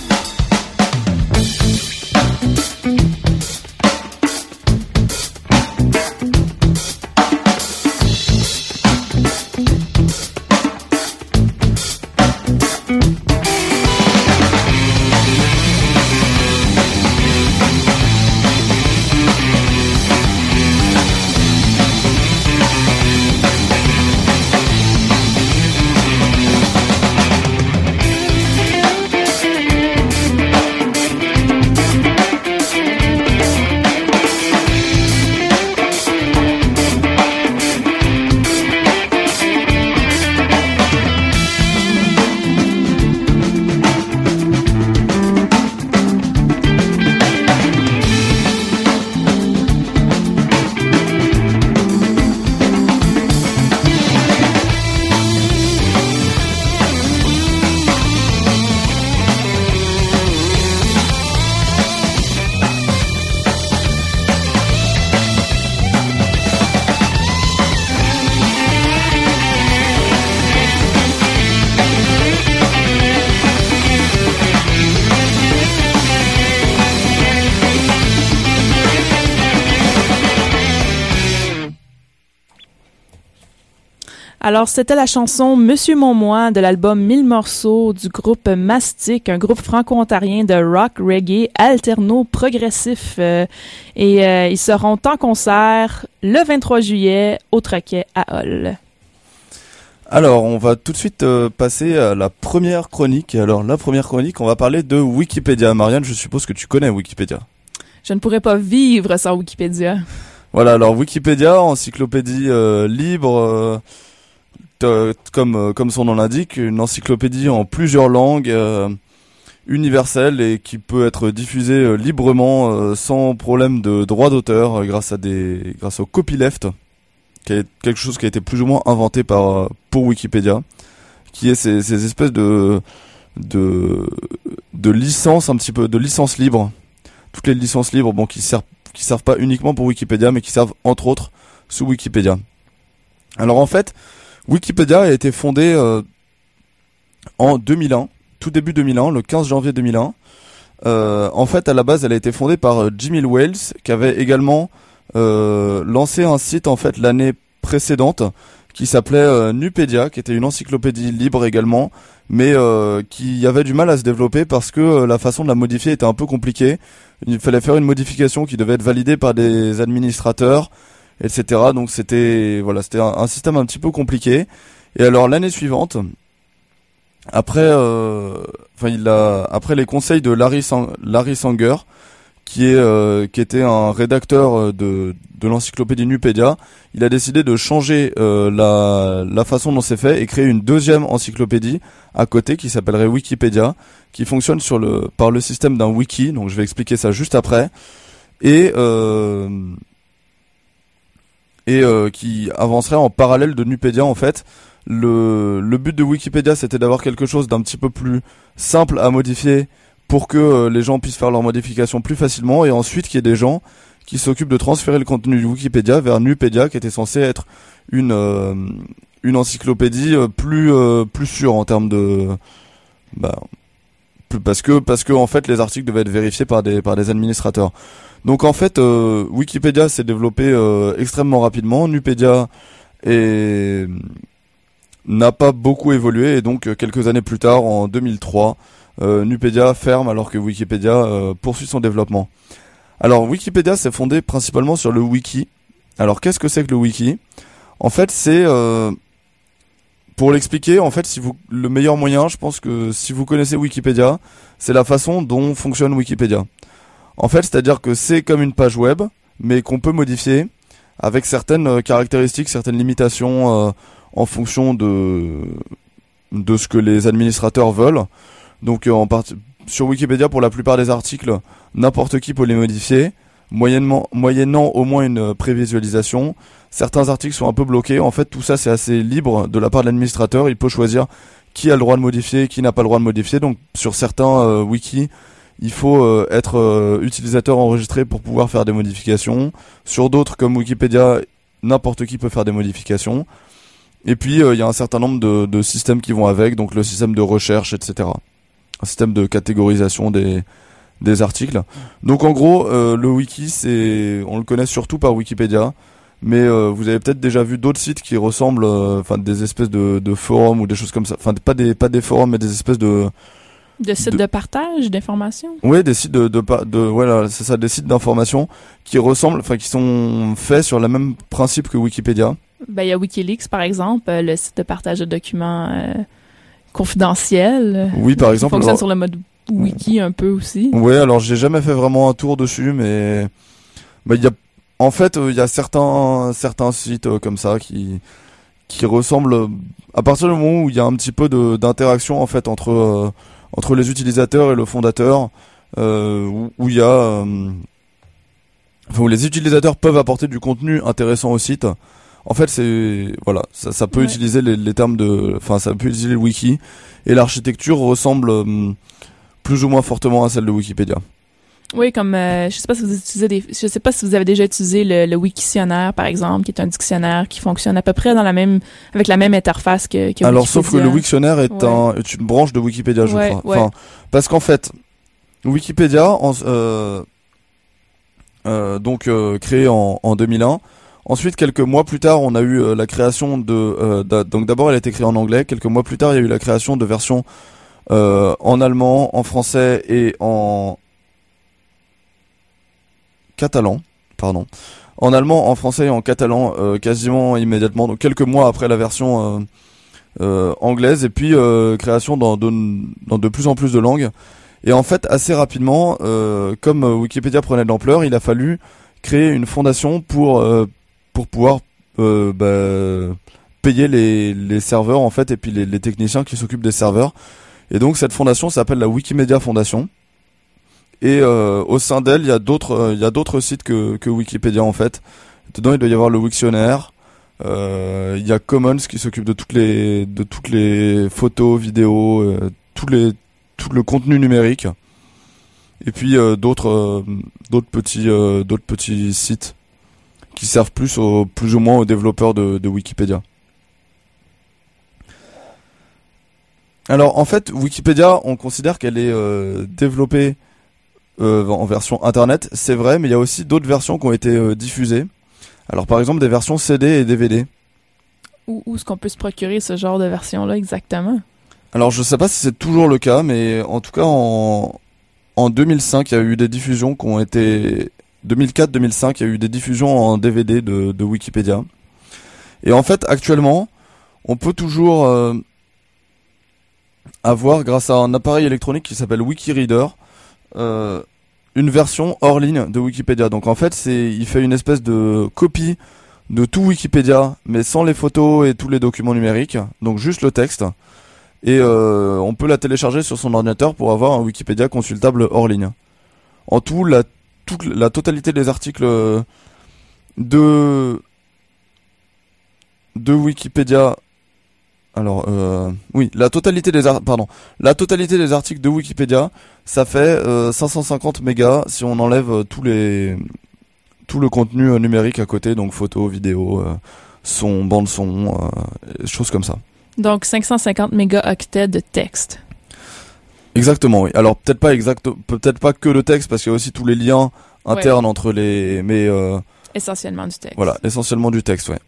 Alors, c'était la chanson Monsieur Monmois de l'album mille morceaux du groupe Mastic, un groupe franco-ontarien de rock, reggae, alterno, progressif. Euh, et euh, ils seront en concert le vingt-trois juillet au Troquet à Hull. Alors, on va tout de suite euh, passer à la première chronique. Alors, la première chronique, on va parler de Wikipédia. Marianne, je suppose que tu connais Wikipédia. Je ne pourrais pas vivre sans Wikipédia. Voilà, alors Wikipédia, encyclopédie euh, libre... Euh, Comme, euh, comme son nom l'indique, une encyclopédie en plusieurs langues, euh, universelle et qui peut être diffusée euh, librement, euh, sans problème de droit d'auteur, euh, grâce à des, grâce au copyleft. qui est quelque chose qui a été plus ou moins inventé par pour Wikipédia, qui est ces, ces espèces de de de licences un petit peu de licences libres, toutes les licences libres, bon, qui servent qui servent pas uniquement pour Wikipédia, mais qui servent entre autres sous Wikipédia. Alors en fait, Wikipédia a été fondé euh, en deux mille un, tout début deux mille un, le quinze janvier deux mille un. Euh, en fait, à la base, elle a été fondée par Jimmy Wales, qui avait également euh, lancé un site en fait l'année précédente, qui s'appelait euh, Nupedia, qui était une encyclopédie libre également, mais euh, qui avait du mal à se développer parce que euh, la façon de la modifier était un peu compliquée. Il fallait faire une modification qui devait être validée par des administrateurs, et cetera. Donc c'était voilà, c'était un, un système un petit peu compliqué. Et alors l'année suivante, après, euh, enfin il a après les conseils de Larry Sang, Larry Sanger, qui est euh, qui était un rédacteur de de l'encyclopédie Nupedia, il a décidé de changer euh, la la façon dont c'est fait et créer une deuxième encyclopédie à côté qui s'appellerait Wikipédia, qui fonctionne sur le par le système d'un wiki. Donc je vais expliquer ça juste après, et euh, et euh, qui avancerait en parallèle de Nupedia. En fait, le le but de Wikipédia, c'était d'avoir quelque chose d'un petit peu plus simple à modifier pour que euh, les gens puissent faire leurs modifications plus facilement, et ensuite qu'il y ait des gens qui s'occupent de transférer le contenu de Wikipédia vers Nupedia, qui était censé être une euh, une encyclopédie euh, plus euh, plus sûre en termes de bah plus, parce que parce que en fait les articles devaient être vérifiés par des par des administrateurs. Donc en fait euh, Wikipédia s'est développé euh, extrêmement rapidement. Nupedia est n'a pas beaucoup évolué, et donc euh, quelques années plus tard, en deux mille trois, euh, Nupedia ferme alors que Wikipédia euh, poursuit son développement. Alors Wikipédia s'est fondé principalement sur le wiki. Alors qu'est-ce que c'est que le wiki ? En fait, c'est euh, pour l'expliquer, en fait, si vous le meilleur moyen, je pense que si vous connaissez Wikipédia, c'est la façon dont fonctionne Wikipédia. En fait, c'est-à-dire que c'est comme une page web, mais qu'on peut modifier avec certaines caractéristiques, certaines limitations euh, en fonction de de ce que les administrateurs veulent. Donc euh, en partie sur Wikipédia, pour la plupart des articles, n'importe qui peut les modifier, moyennement, moyennant au moins une prévisualisation. Certains articles sont un peu bloqués. En fait, tout ça, c'est assez libre de la part de l'administrateur. Il peut choisir qui a le droit de modifier, qui n'a pas le droit de modifier. Donc, sur certains euh, wikis, il faut euh, être euh, utilisateur enregistré pour pouvoir faire des modifications. Sur d'autres, comme Wikipédia, n'importe qui peut faire des modifications. Et puis, il euh, y a un certain nombre de, de systèmes qui vont avec, donc le système de recherche, et cetera. Un système de catégorisation des des articles. Donc en gros, euh, le wiki, c'est, on le connaît surtout par Wikipédia, mais euh, vous avez peut-être déjà vu d'autres sites qui ressemblent, enfin euh, des espèces de, de forums ou des choses comme ça. Enfin pas des pas des forums, mais des espèces de de sites de, de partage d'informations. Oui, des sites de de, de, de voilà, c'est ça, des sites d'information qui ressemblent, enfin qui sont faits sur le même principe que Wikipédia. Ben il y a WikiLeaks par exemple, le site de partage de documents euh, confidentiels. Oui, par exemple. Qui fonctionne alors... sur le mode wiki un peu aussi. Ouais, alors j'ai jamais fait vraiment un tour dessus, mais bah il y a en fait il euh, y a certains certains sites euh, comme ça qui qui ressemblent à partir du moment où il y a un petit peu de d'interaction en fait entre euh, entre les utilisateurs et le fondateur, euh, où il y a euh, enfin, où les utilisateurs peuvent apporter du contenu intéressant au site. En fait, c'est voilà, ça, ça peut ouais. utiliser les, les termes de, enfin, ça peut utiliser le wiki, et l'architecture ressemble euh, plus ou moins fortement à celle de Wikipédia. Oui, comme euh, je sais pas si vous utilisez des, je sais pas si vous avez déjà utilisé le, le Wiktionnaire par exemple, qui est un dictionnaire qui fonctionne à peu près dans la même, avec la même interface que, que Alors, Wikipédia. sauf que le Wiktionnaire est ouais. un, est une branche de Wikipédia, je ouais, crois. Ouais. Enfin, parce qu'en fait, Wikipédia, en, euh, euh, donc euh, créé en, en deux mille un. Ensuite, quelques mois plus tard, on a eu euh, la création de, euh, d- donc d'abord elle a été créée en anglais. Quelques mois plus tard, il y a eu la création de versions euh, en allemand, en français et en catalan, pardon. En allemand, en français et en catalan, euh, quasiment immédiatement. Donc quelques mois après la version euh, euh, anglaise, et puis euh, création dans de, dans de plus en plus de langues. Et en fait, assez rapidement, euh, comme Wikipédia prenait de l'ampleur, il a fallu créer une fondation pour euh, pour pouvoir euh, bah, payer les, les serveurs en fait, et puis les, les techniciens qui s'occupent des serveurs. Et donc cette fondation s'appelle la Wikimedia Foundation. Et euh, au sein d'elle, il y a d'autres, il euh, y a d'autres sites que, que Wikipédia en fait. Dedans, il doit y avoir le Wiktionnaire, Euh, Il y a Commons qui s'occupe de toutes les de toutes les photos, vidéos, euh, tous les tout le contenu numérique. Et puis euh, d'autres euh, d'autres petits euh, d'autres petits sites qui servent plus au plus ou moins aux développeurs de, de Wikipédia. Alors en fait, Wikipédia, on considère qu'elle est euh, développée euh, en version internet, c'est vrai, mais il y a aussi d'autres versions qui ont été euh, diffusées. Alors par exemple des versions C D et D V D. Où, où est-ce qu'on peut se procurer ce genre de version-là exactement? Alors je sais pas si c'est toujours le cas, mais en tout cas en en deux mille cinq, il y a eu des diffusions qui ont été deux mille quatre deux mille cinq, il y a eu des diffusions en D V D de, de Wikipédia. Et en fait, actuellement, on peut toujours euh, avoir, grâce à un appareil électronique qui s'appelle Wikireader, euh, une version hors ligne de Wikipédia. Donc en fait, c'est, il fait une espèce de copie de tout Wikipédia, mais sans les photos et tous les documents numériques, donc juste le texte. Et euh, on peut la télécharger sur son ordinateur pour avoir un Wikipédia consultable hors ligne. En tout, la, toute, la totalité des articles de, de Wikipédia... Alors, euh, oui, la totalité des ar- pardon, la totalité des articles de Wikipédia, ça fait euh, cinq cent cinquante mégas si on enlève euh, tous les tout le contenu euh, numérique à côté, donc photos, vidéos, euh, son, bande son, euh, choses comme ça. Donc cinq cent cinquante mégaoctets de texte. Exactement, oui. Alors peut-être pas exact, peut-être pas que le texte, parce qu'il y a aussi tous les liens internes ouais. entre les, mais euh, essentiellement du texte. Voilà, essentiellement du texte, ouais.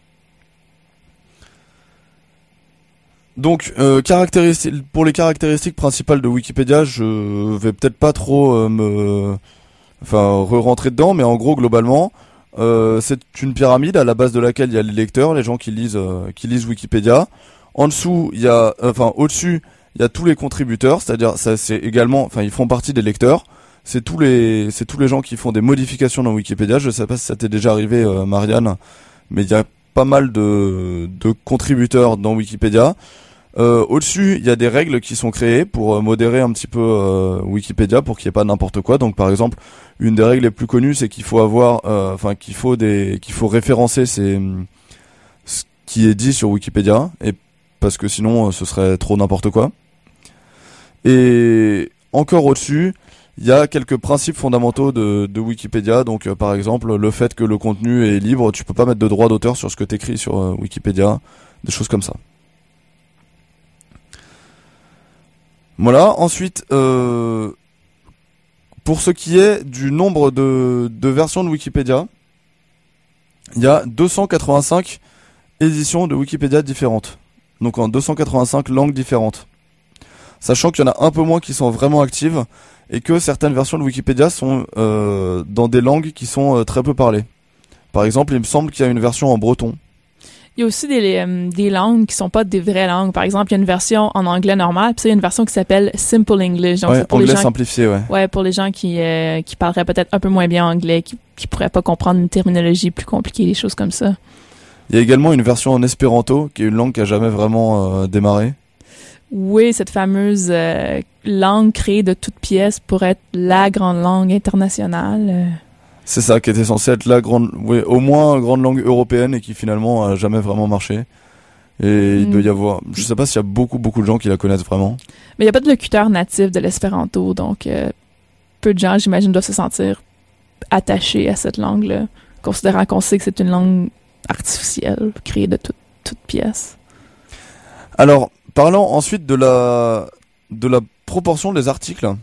Donc, euh, caractéristiques, pour les caractéristiques principales de Wikipédia, je vais peut-être pas trop euh, me, enfin, re-rentrer dedans, mais en gros, globalement, euh, c'est une pyramide à la base de laquelle il y a les lecteurs, les gens qui lisent, euh, qui lisent Wikipédia. En dessous, il y a, enfin, au-dessus, il y a tous les contributeurs, c'est-à-dire, ça, c'est également, enfin, ils font partie des lecteurs. C'est tous les, c'est tous les gens qui font des modifications dans Wikipédia. Je sais pas si ça t'est déjà arrivé, euh, Marianne, mais il y a pas mal de, de contributeurs dans Wikipédia. Euh, au-dessus, il y a des règles qui sont créées pour euh, modérer un petit peu euh, Wikipédia pour qu'il n'y ait pas n'importe quoi. Donc, par exemple, une des règles les plus connues, c'est qu'il faut avoir, euh, enfin, qu'il faut des, qu'il faut référencer ces, ce qui est dit sur Wikipédia, et parce que sinon, euh, ce serait trop n'importe quoi. Et encore au-dessus, il y a quelques principes fondamentaux de, de Wikipédia. Donc, euh, par exemple, le fait que le contenu est libre, tu peux pas mettre de droit d'auteur sur ce que t'écris sur euh, Wikipédia, des choses comme ça. Voilà. Ensuite, euh, pour ce qui est du nombre de, de versions de Wikipédia, il y a deux cent quatre-vingt-cinq éditions de Wikipédia différentes. Donc en deux cent quatre-vingt-cinq langues différentes. Sachant qu'il y en a un peu moins qui sont vraiment actives et que certaines versions de Wikipédia sont euh, dans des langues qui sont euh, très peu parlées. Par exemple, il me semble qu'il y a une version en breton. Il y a aussi des, euh, des langues qui sont pas des vraies langues. Par exemple, il y a une version en anglais normal, puis il y a une version qui s'appelle Simple English. Donc ouais, c'est pour anglais les gens, simplifié, ouais. Ouais, pour les gens qui euh, qui parleraient peut-être un peu moins bien anglais, qui qui pourraient pas comprendre une terminologie plus compliquée, des choses comme ça. Il y a également une version en espéranto, qui est une langue qui a jamais vraiment euh, démarré. Oui, cette fameuse euh, langue créée de toutes pièces pour être la grande langue internationale. Euh. C'est ça, qui était censé être la grande, oui, au moins grande langue européenne et qui finalement a jamais vraiment marché. Et mm. il doit y avoir, je sais pas s'il y a beaucoup beaucoup de gens qui la connaissent vraiment. Mais il y a pas de locuteur natif de l'espéranto, donc euh, peu de gens, j'imagine, doivent se sentir attachés à cette langue-là, considérant qu'on sait que c'est une langue artificielle, créée de toutes toutes pièces. Alors, parlant ensuite de la de la proportion des articles.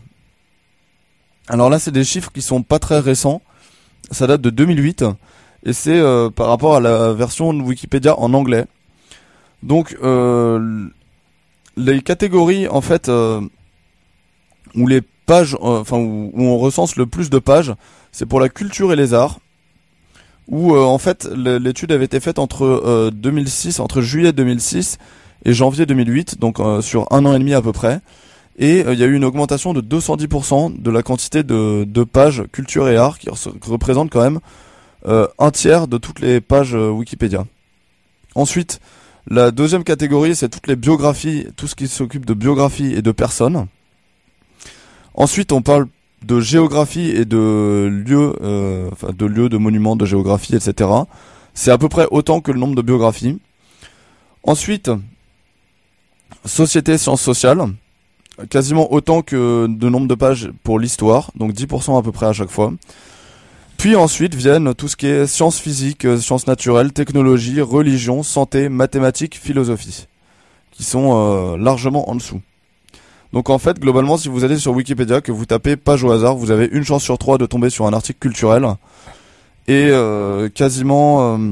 Alors là, c'est des chiffres qui sont pas très récents. Ça date de deux mille huit et c'est euh, par rapport à la version de Wikipédia en anglais. Donc euh, les catégories en fait euh, où les pages, euh, enfin où, où on recense le plus de pages, c'est pour la culture et les arts. Où euh, en fait l'étude avait été faite entre euh, deux mille six, entre juillet deux mille six et janvier deux mille huit, donc euh, sur un an et demi à peu près. Et il euh, y a eu une augmentation de deux cent dix pour cent de la quantité de, de pages culture et art, qui re- représente quand même euh, un tiers de toutes les pages euh, Wikipédia. Ensuite, la deuxième catégorie, c'est toutes les biographies, tout ce qui s'occupe de biographie et de personnes. Ensuite, on parle de géographie et de lieux, euh, enfin de lieux, de monuments, de géographie, et cetera. c'est à peu près autant que le nombre de biographies. Ensuite, société sciences sociales, quasiment autant que de nombre de pages pour l'histoire, donc dix pour cent à peu près à chaque fois. Puis ensuite viennent tout ce qui est sciences physiques, sciences naturelles, technologie, religion, santé, mathématiques, philosophie, qui sont euh, largement en dessous. Donc en fait, globalement, si vous allez sur Wikipédia, que vous tapez page au hasard, vous avez une chance sur trois de tomber sur un article culturel, et euh, quasiment... Euh,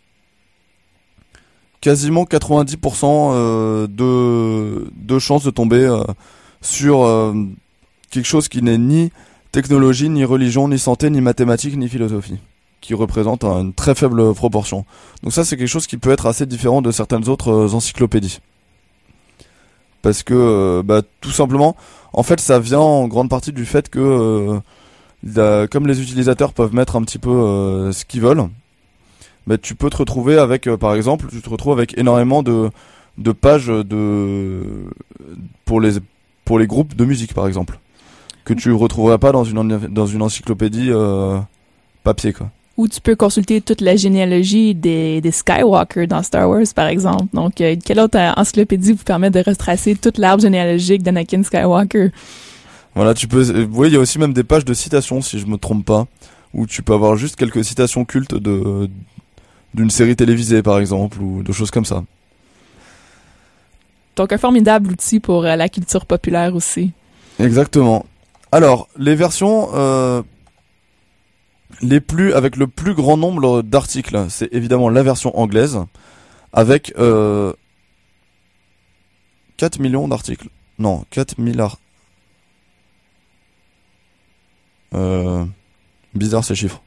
quasiment quatre-vingt-dix pour cent euh, de, de chances de tomber euh, sur euh, quelque chose qui n'est ni technologie, ni religion, ni santé, ni mathématiques, ni philosophie, qui représente un, une très faible proportion. Donc ça, c'est quelque chose qui peut être assez différent de certaines autres euh, encyclopédies. Parce que, euh, bah, tout simplement, en fait, ça vient en grande partie du fait que, euh, la, comme les utilisateurs peuvent mettre un petit peu euh, ce qu'ils veulent, bah, tu peux te retrouver avec, euh, par exemple, tu te retrouves avec énormément de, de pages de, pour les, pour les groupes de musique, par exemple, que tu retrouverais pas dans une, dans une encyclopédie euh, papier, quoi. Ou tu peux consulter toute la généalogie des, des Skywalker dans Star Wars, par exemple. Donc, euh, quelle autre euh, encyclopédie vous permet de retracer toute l'arbre généalogique d'Anakin Skywalker? Voilà, tu peux, euh, oui, il y a aussi même des pages de citations, si je me trompe pas, où tu peux avoir juste quelques citations cultes de, d'une série télévisée, par exemple, ou de choses comme ça. Donc, un formidable outil pour euh, la culture populaire aussi. Exactement. Alors, les versions euh, les plus avec le plus grand nombre d'articles, c'est évidemment la version anglaise, avec euh, quatre millions d'articles. Non, quatre mille articles. Euh, bizarre ces chiffres.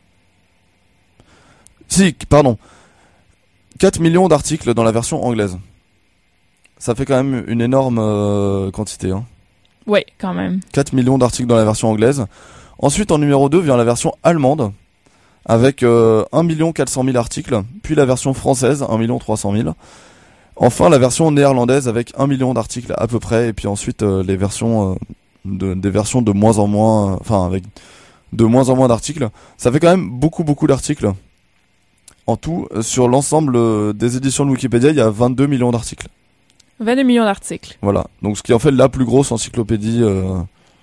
Si, pardon. quatre millions d'articles dans la version anglaise. Ça fait quand même une énorme euh, quantité. Hein. Oui, quand même. quatre millions d'articles dans la version anglaise. Ensuite, en numéro deux, vient la version allemande, avec euh, un million quatre cent mille articles. Puis la version française, un million trois cent mille. Enfin, la version néerlandaise, avec un million d'articles à peu près. Et puis ensuite, euh, les versions... Euh, De, des versions de moins en moins, enfin avec de moins en moins d'articles. Ça fait quand même beaucoup beaucoup d'articles. En tout, sur l'ensemble des éditions de Wikipédia, il y a vingt-deux millions d'articles. vingt-deux millions d'articles. Voilà, donc ce qui en fait la plus grosse encyclopédie euh,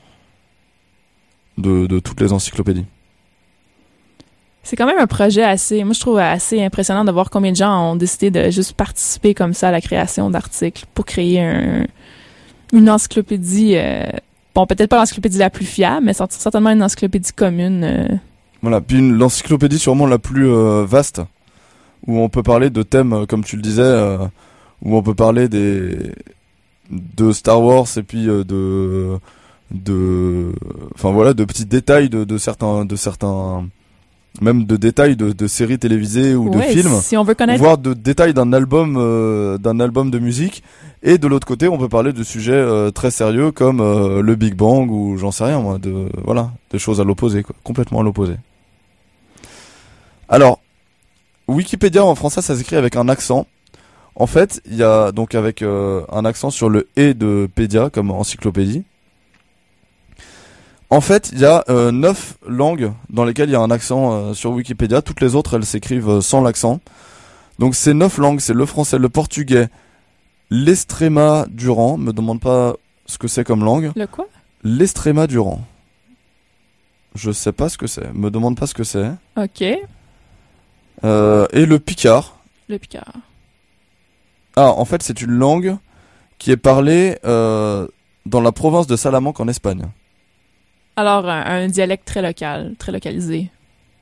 de, de toutes les encyclopédies. C'est quand même un projet assez, moi je trouve assez impressionnant de voir combien de gens ont décidé de juste participer comme ça à la création d'articles pour créer un, une encyclopédie... Euh, Bon, peut-être pas l'encyclopédie la plus fiable, mais certainement une encyclopédie commune. Euh... Voilà, puis une, l'encyclopédie sûrement la plus euh, vaste, où on peut parler de thèmes, comme tu le disais, euh, où on peut parler des de Star Wars et puis euh, de de, enfin voilà, de petits détails de, de certains de certains même de détails de, de séries télévisées ou ouais, de films, si on veut connaître... voire de détails d'un album euh, d'un album de musique. Et de l'autre côté, on peut parler de sujets euh, très sérieux comme euh, le Big Bang ou j'en sais rien moi, de voilà, des choses à l'opposé quoi, complètement à l'opposé. Alors, Wikipédia en français, ça s'écrit avec un accent. En fait, il y a donc avec euh, un accent sur le et de pédia comme encyclopédie. En fait, il y a euh, neuf langues dans lesquelles il y a un accent euh, sur Wikipédia. Toutes les autres, elles s'écrivent euh, sans l'accent. Donc ces neuf langues, c'est le français, le portugais, l'Estrémadurand. Me demande pas ce que c'est comme langue. Le quoi? L'Estrémadurand. Je sais pas ce que c'est. Me demande pas ce que c'est. Ok. Euh, et le picard. Le picard. Ah, en fait, c'est une langue qui est parlée euh, dans la province de Salamanque en Espagne. Alors, un, un dialecte très local, très localisé.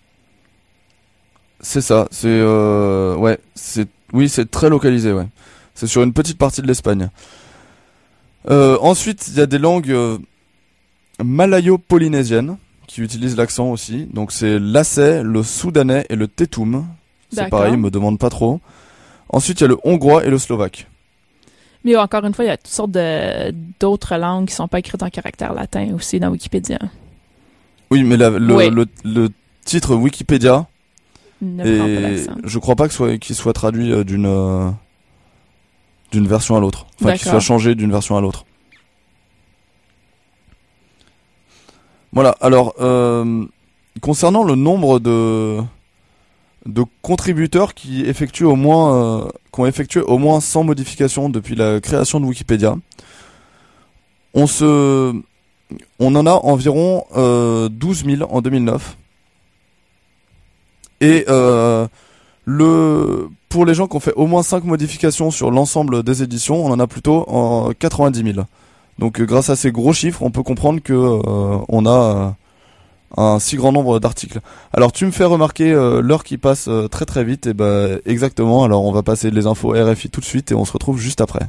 C'est ça, c'est... Euh, ouais, c'est... Oui, c'est très localisé, ouais. C'est sur une petite partie de l'Espagne. Euh, ensuite, il y a des langues euh, malayo-polynésiennes qui utilisent l'accent aussi. Donc c'est l'assais, le soudanais et le tétoum. C'est D'accord. pareil, me demande pas trop. Ensuite, il y a le hongrois et le slovaque. Mais encore une fois, il y a toutes sortes de, d'autres langues qui sont pas écrites en caractère latin aussi dans Wikipédia. Oui, mais la, le, Oui. le, le titre Wikipédia, Ne et prend pas l'accent. je crois pas que soit, qu'il soit traduit euh, d'une euh, d'une version à l'autre. Enfin, qu'il D'accord. soit changé d'une version à l'autre. Voilà. Alors, euh, concernant le nombre de de contributeurs qui effectuent au moins, euh, qui ont effectué au moins cent modifications depuis la création de Wikipédia. On se, on en a environ euh, douze mille en deux mille neuf. Et euh, le, pour les gens qui ont fait au moins cinq modifications sur l'ensemble des éditions, on en a plutôt en quatre-vingt-dix mille. Donc, euh, grâce à ces gros chiffres, on peut comprendre que euh, on a euh, un si grand nombre d'articles. Alors, tu me fais remarquer euh, l'heure qui passe euh, très très vite. Et ben exactement. Alors, on va passer les infos R F I tout de suite et on se retrouve juste après.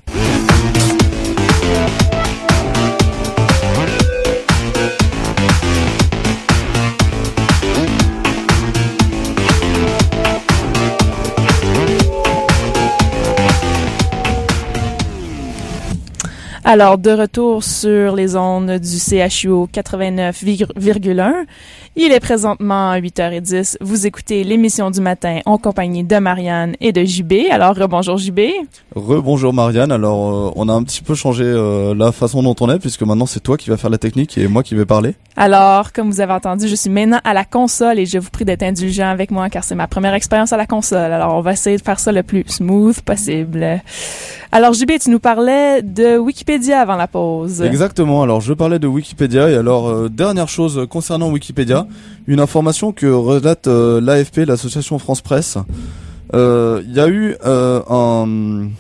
Alors, de retour sur les ondes du C H U O quatre-vingt-neuf virgule un, il est présentement huit heures dix. Vous écoutez l'émission du matin en compagnie de Marianne et de J B. Alors, rebonjour J B. Rebonjour Marianne. Alors, euh, on a un petit peu changé euh, la façon dont on est, puisque maintenant c'est toi qui vas faire la technique et moi qui vais parler. Alors, comme vous avez entendu, je suis maintenant à la console et je vous prie d'être indulgent avec moi car c'est ma première expérience à la console. Alors, on va essayer de faire ça le plus smooth possible. Alors, J B, tu nous parlais de Wikipédia avant la pause. Exactement. Alors, je parlais de Wikipédia et alors, euh, dernière chose concernant Wikipédia, une information que relate euh, l'A F P, l'association France Presse. Il euh, y a eu euh, un,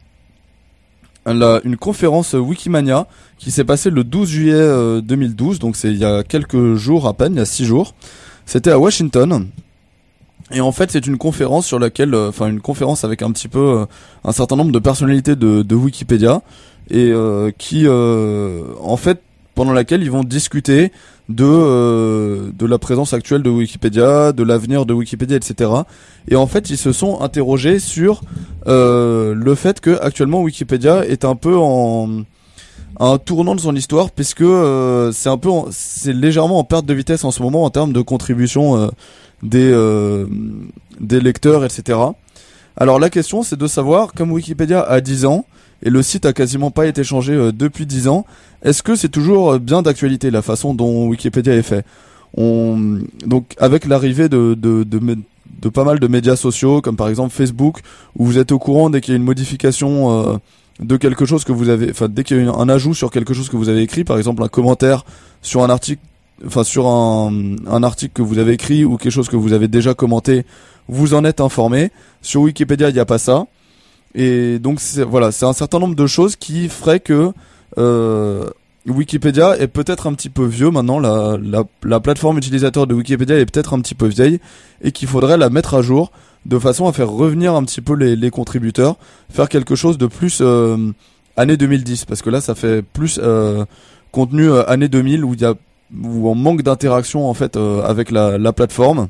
la, une conférence Wikimania qui s'est passée le douze juillet euh, deux mille douze, donc c'est il y a quelques jours à peine, il y a six jours. C'était à Washington. Et en fait, c'est une conférence sur laquelle, enfin, euh, une conférence avec un petit peu euh, un certain nombre de personnalités de, de Wikipédia et euh, qui, euh, en fait, pendant laquelle ils vont discuter de euh, de la présence actuelle de Wikipédia, de l'avenir de Wikipédia, et cetera. Et en fait, ils se sont interrogés sur euh, le fait que actuellement Wikipédia est un peu en un tournant de son histoire, puisque euh, c'est un peu, en, c'est légèrement en perte de vitesse en ce moment en termes de contribution euh, des euh, des lecteurs, et cetera. Alors la question, c'est de savoir, comme Wikipédia a dix ans et le site a quasiment pas été changé euh, depuis dix ans, est-ce que c'est toujours bien d'actualité la façon dont Wikipédia est fait? On donc avec l'arrivée de de, de de de pas mal de médias sociaux comme par exemple Facebook, où vous êtes au courant dès qu'il y a une modification euh, de quelque chose que vous avez, enfin dès qu'il y a un ajout sur quelque chose que vous avez écrit, par exemple un commentaire sur un article, enfin sur un un article que vous avez écrit ou quelque chose que vous avez déjà commenté, vous en êtes informé. Sur Wikipédia, il n'y a pas ça. Et donc c'est, voilà, c'est un certain nombre de choses qui feraient que euh, Wikipédia est peut-être un petit peu vieux maintenant, la, la, la plateforme utilisateur de Wikipédia est peut-être un petit peu vieille et qu'il faudrait la mettre à jour de façon à faire revenir un petit peu les, les contributeurs, faire quelque chose de plus euh, année deux mille dix, parce que là ça fait plus euh, contenu euh, année deux mille où il y a où on manque d'interaction en fait euh, avec la, la plateforme.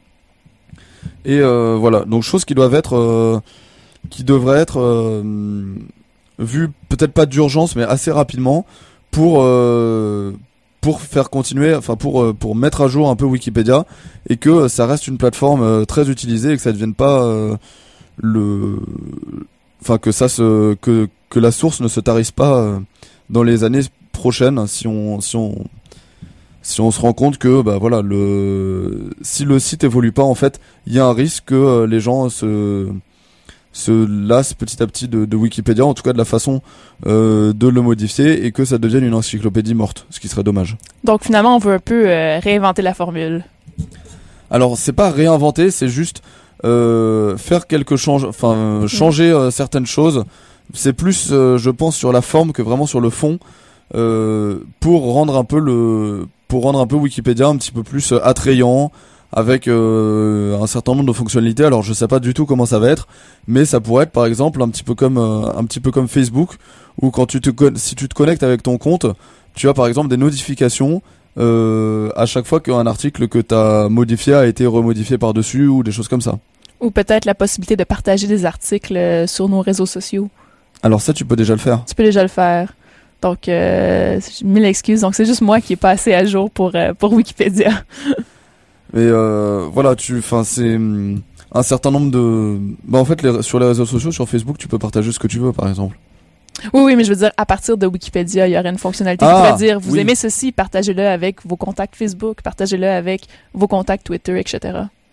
Et euh, voilà, donc choses qui doivent être euh, qui devraient être euh, vues peut-être pas d'urgence mais assez rapidement pour euh, pour faire continuer, enfin pour euh, pour mettre à jour un peu Wikipédia et que euh, ça reste une plateforme euh, très utilisée et que ça devienne pas euh, le enfin que ça se que que la source ne se tarisse pas euh, dans les années prochaines si on si on si on se rend compte que bah voilà le si le site évolue pas, en fait il y a un risque que euh, les gens se se lassent petit à petit de, de Wikipédia, en tout cas de la façon euh, de le modifier, et que ça devienne une encyclopédie morte, ce qui serait dommage. Donc finalement on veut un peu euh, réinventer la formule. Alors c'est pas réinventer, c'est juste euh, faire quelque change, enfin mmh. changer euh, certaines choses. C'est plus euh, je pense sur la forme que vraiment sur le fond, euh, pour rendre un peu le pour rendre un peu Wikipédia un petit peu plus euh, attrayant, avec euh, un certain nombre de fonctionnalités. Alors je sais pas du tout comment ça va être, mais ça pourrait être par exemple un petit peu comme euh, un petit peu comme Facebook, où quand tu te con- si tu te connectes avec ton compte, tu as par exemple des notifications euh, à chaque fois qu'un article que tu as modifié a été remodifié par-dessus, ou des choses comme ça. Ou peut-être la possibilité de partager des articles sur nos réseaux sociaux. Alors ça, tu peux déjà le faire. Tu peux déjà le faire. Donc, euh, mille excuses. Donc, c'est juste moi qui est pas assez à jour pour euh, pour Wikipédia. Mais euh, voilà, tu, enfin, c'est hum, un certain nombre de. Bah en fait, les, sur les réseaux sociaux, sur Facebook, tu peux partager ce que tu veux, par exemple. Oui, oui, mais je veux dire, à partir de Wikipédia, il y aurait une fonctionnalité ah, qui pourrait dire, vous oui. aimez ceci, partagez-le avec vos contacts Facebook, partagez-le avec vos contacts Twitter, et cetera.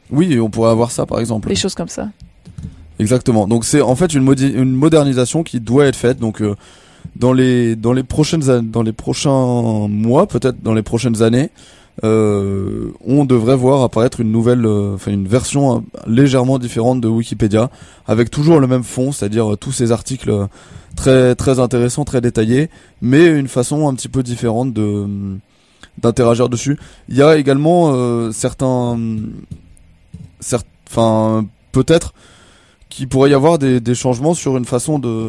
Oui, on pourrait avoir ça par exemple. Des choses comme ça. Exactement. Donc c'est en fait une, modi- une modernisation qui doit être faite. Donc euh, dans les dans les prochaines an- dans les prochains mois, peut-être dans les prochaines années, euh, on devrait voir apparaître une nouvelle, enfin euh, une version euh, légèrement différente de Wikipédia, avec toujours le même fond, c'est-à-dire euh, tous ces articles euh, très très intéressants, très détaillés, mais une façon un petit peu différente de d'interagir dessus. Il y a également euh, certains, certes, enfin peut-être qu'il pourrait y avoir des, des changements sur une façon de,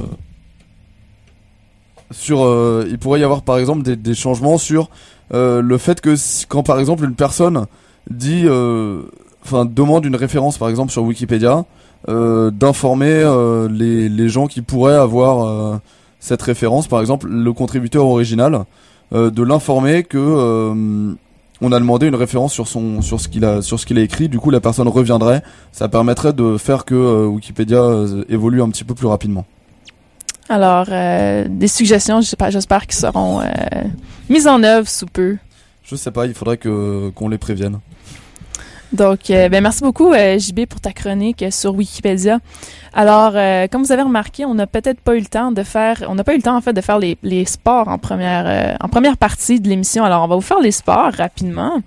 sur, euh, il pourrait y avoir par exemple des, des changements sur euh, le fait que si, quand par exemple une personne dit, euh, enfin demande une référence par exemple sur Wikipédia, euh, d'informer euh, les les gens qui pourraient avoir euh, cette référence, par exemple le contributeur original. Euh, de l'informer que euh, on a demandé une référence sur son sur ce qu'il a sur ce qu'il a écrit. Du coup, la personne reviendrait. Ça permettrait de faire que euh, Wikipédia euh, évolue un petit peu plus rapidement. Alors, euh, des suggestions, j'espère, j'espère qu'ils seront euh, mises en œuvre sous peu. Je sais pas, il faudrait que qu'on les prévienne. Donc, euh, ben merci beaucoup, euh, J B, pour ta chronique euh, sur Wikipédia. Alors, euh, comme vous avez remarqué, on n'a peut-être pas eu le temps de faire, on n'a pas eu le temps en fait de faire les, les sports en première, euh, en première partie de l'émission. Alors, on va vous faire les sports rapidement.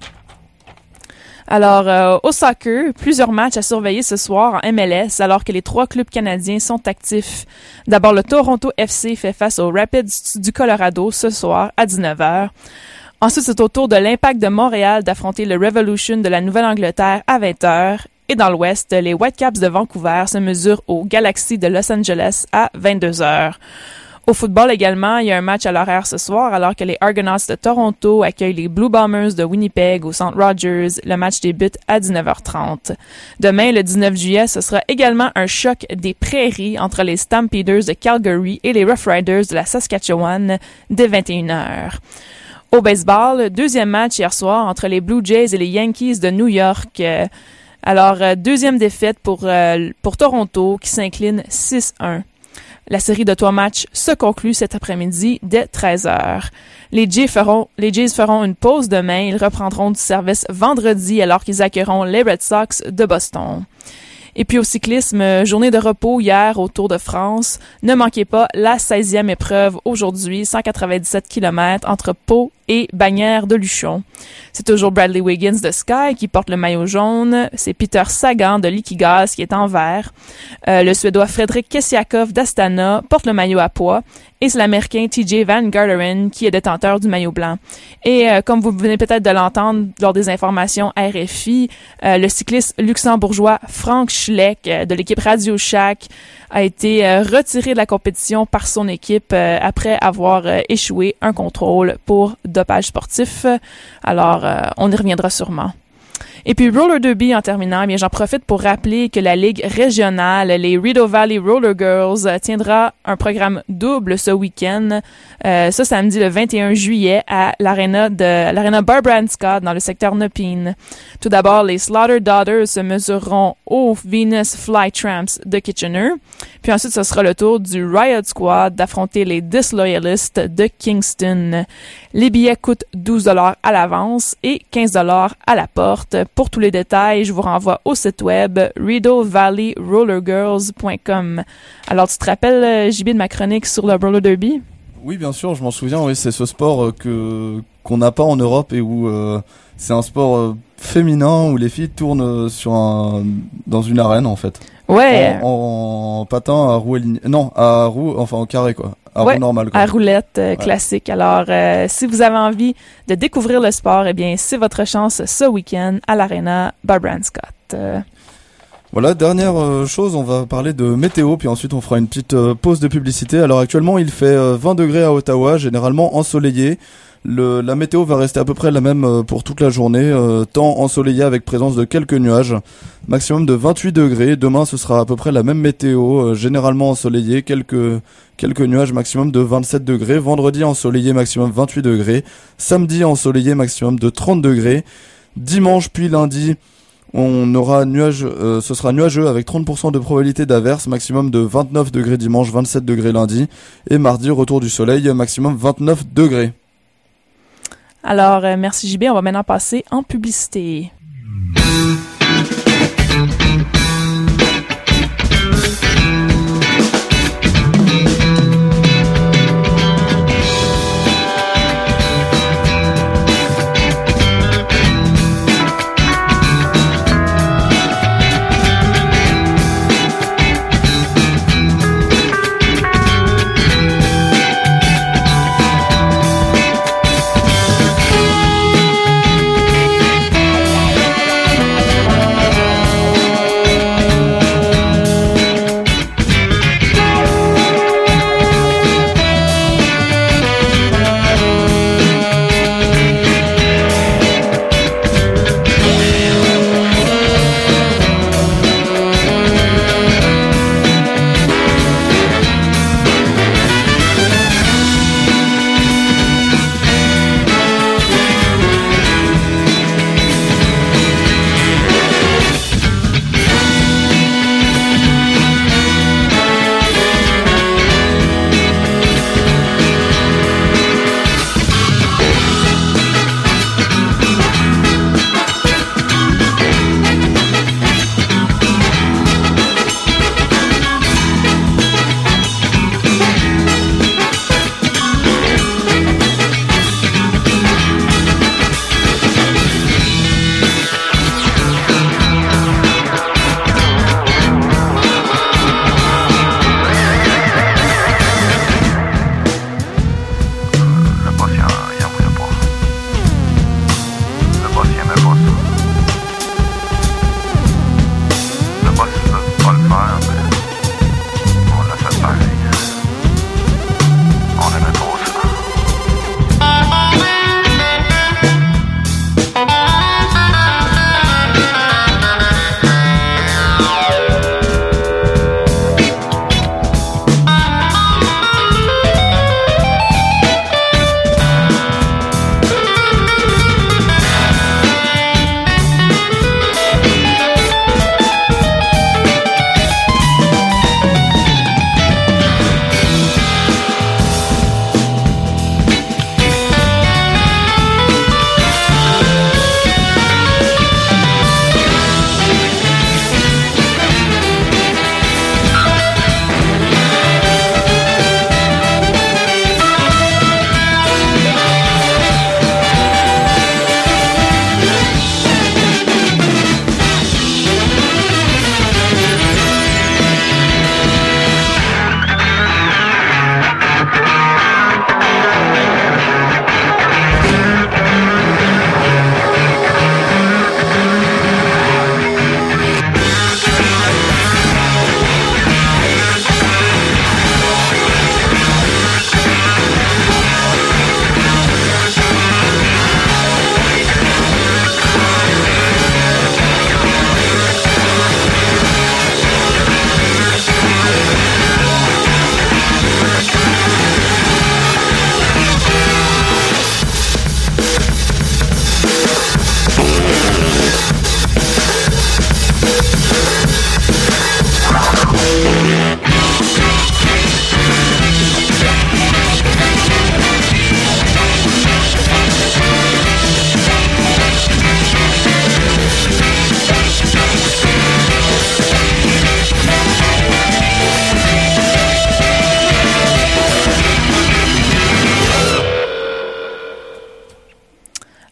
Alors, euh, au soccer, plusieurs matchs à surveiller ce soir en M L S, alors que les trois clubs canadiens sont actifs. D'abord, le Toronto F C fait face aux Rapids du Colorado ce soir à dix-neuf heures. Ensuite, c'est au tour de l'Impact de Montréal d'affronter le Revolution de la Nouvelle-Angleterre à vingt heures. Et dans l'Ouest, les Whitecaps de Vancouver se mesurent aux Galaxy de Los Angeles à vingt-deux heures. Au football également, il y a un match à l'horaire ce soir alors que les Argonauts de Toronto accueillent les Blue Bombers de Winnipeg au Centre Rogers. Le match débute à dix-neuf heures trente. Demain, le dix-neuf juillet, ce sera également un choc des prairies entre les Stampeders de Calgary et les Rough Riders de la Saskatchewan dès vingt et une heures. Au baseball, deuxième match hier soir entre les Blue Jays et les Yankees de New York. Alors, deuxième défaite pour, euh, pour Toronto qui s'incline six un. La série de trois matchs se conclut cet après-midi dès treize heures. Les Jays feront, les Jays feront une pause demain. Ils reprendront du service vendredi alors qu'ils accueilleront les Red Sox de Boston. Et puis au cyclisme, journée de repos hier au Tour de France. Ne manquez pas la seizième épreuve aujourd'hui, cent quatre-vingt-dix-sept kilomètres entre Pau et Bagnères de Luchon. C'est toujours Bradley Wiggins de Sky qui porte le maillot jaune. C'est Peter Sagan de Liquigas qui est en vert. Euh, le Suédois Fredrik Kessiakov d'Astana porte le maillot à pois. Et c'est l'Américain T J Van Garderen qui est détenteur du maillot blanc. Et euh, comme vous venez peut-être de l'entendre lors des informations R F I, euh, le cycliste luxembourgeois Frank Schleck euh, de l'équipe Radio Shack a été euh, retiré de la compétition par son équipe euh, après avoir euh, échoué un contrôle pour dopage sportif. Alors, euh, on y reviendra sûrement. Et puis Roller Derby en terminant, eh bien j'en profite pour rappeler que la ligue régionale, les Rideau Valley Roller Girls, tiendra un programme double ce week-end, euh, ce samedi le vingt et un juillet à l'aréna de l'aréna Barbara Scott dans le secteur Nepean. Tout d'abord, les Slaughter Daughters se mesureront aux Venus Fly Tramps de Kitchener. Puis ensuite, ce sera le tour du Riot Squad d'affronter les Disloyalists de Kingston. Les billets coûtent douze dollars à l'avance et quinze dollars à la porte. Pour tous les détails, je vous renvoie au site web rideau valley roller girls point com. Alors, tu te rappelles, J B, de ma chronique sur le roller derby? Oui, bien sûr, je m'en souviens. Oui, c'est ce sport euh, que qu'on n'a pas en Europe et où euh, c'est un sport euh, féminin où les filles tournent euh, sur un dans une arène en fait. Ouais. En, en patin à roue alignée. Non, à roue, enfin en carré quoi. À ouais, roue normale quoi. À roulette euh, ouais. classique. Alors, euh, si vous avez envie de découvrir le sport, eh bien, c'est votre chance ce week-end à l'Arena Barbara Scott. Euh, Voilà, dernière euh, chose, on va parler de météo, puis ensuite on fera une petite euh, pause de publicité. Alors actuellement, il fait euh, vingt degrés à Ottawa, généralement ensoleillé. Le, la météo va rester à peu près la même euh, pour toute la journée, euh, temps ensoleillé avec présence de quelques nuages, maximum de vingt-huit degrés. Demain, ce sera à peu près la même météo, euh, généralement ensoleillé, quelques quelques nuages, maximum de vingt-sept degrés. Vendredi, ensoleillé, maximum vingt-huit degrés. Samedi, ensoleillé, maximum de trente degrés. Dimanche puis lundi, on aura nuage, euh, ce sera nuageux avec trente pour cent de probabilité d'averse, maximum de vingt-neuf degrés dimanche, vingt-sept degrés lundi. Et mardi, retour du soleil, maximum vingt-neuf degrés. Alors, euh, merci J B. On va maintenant passer en publicité.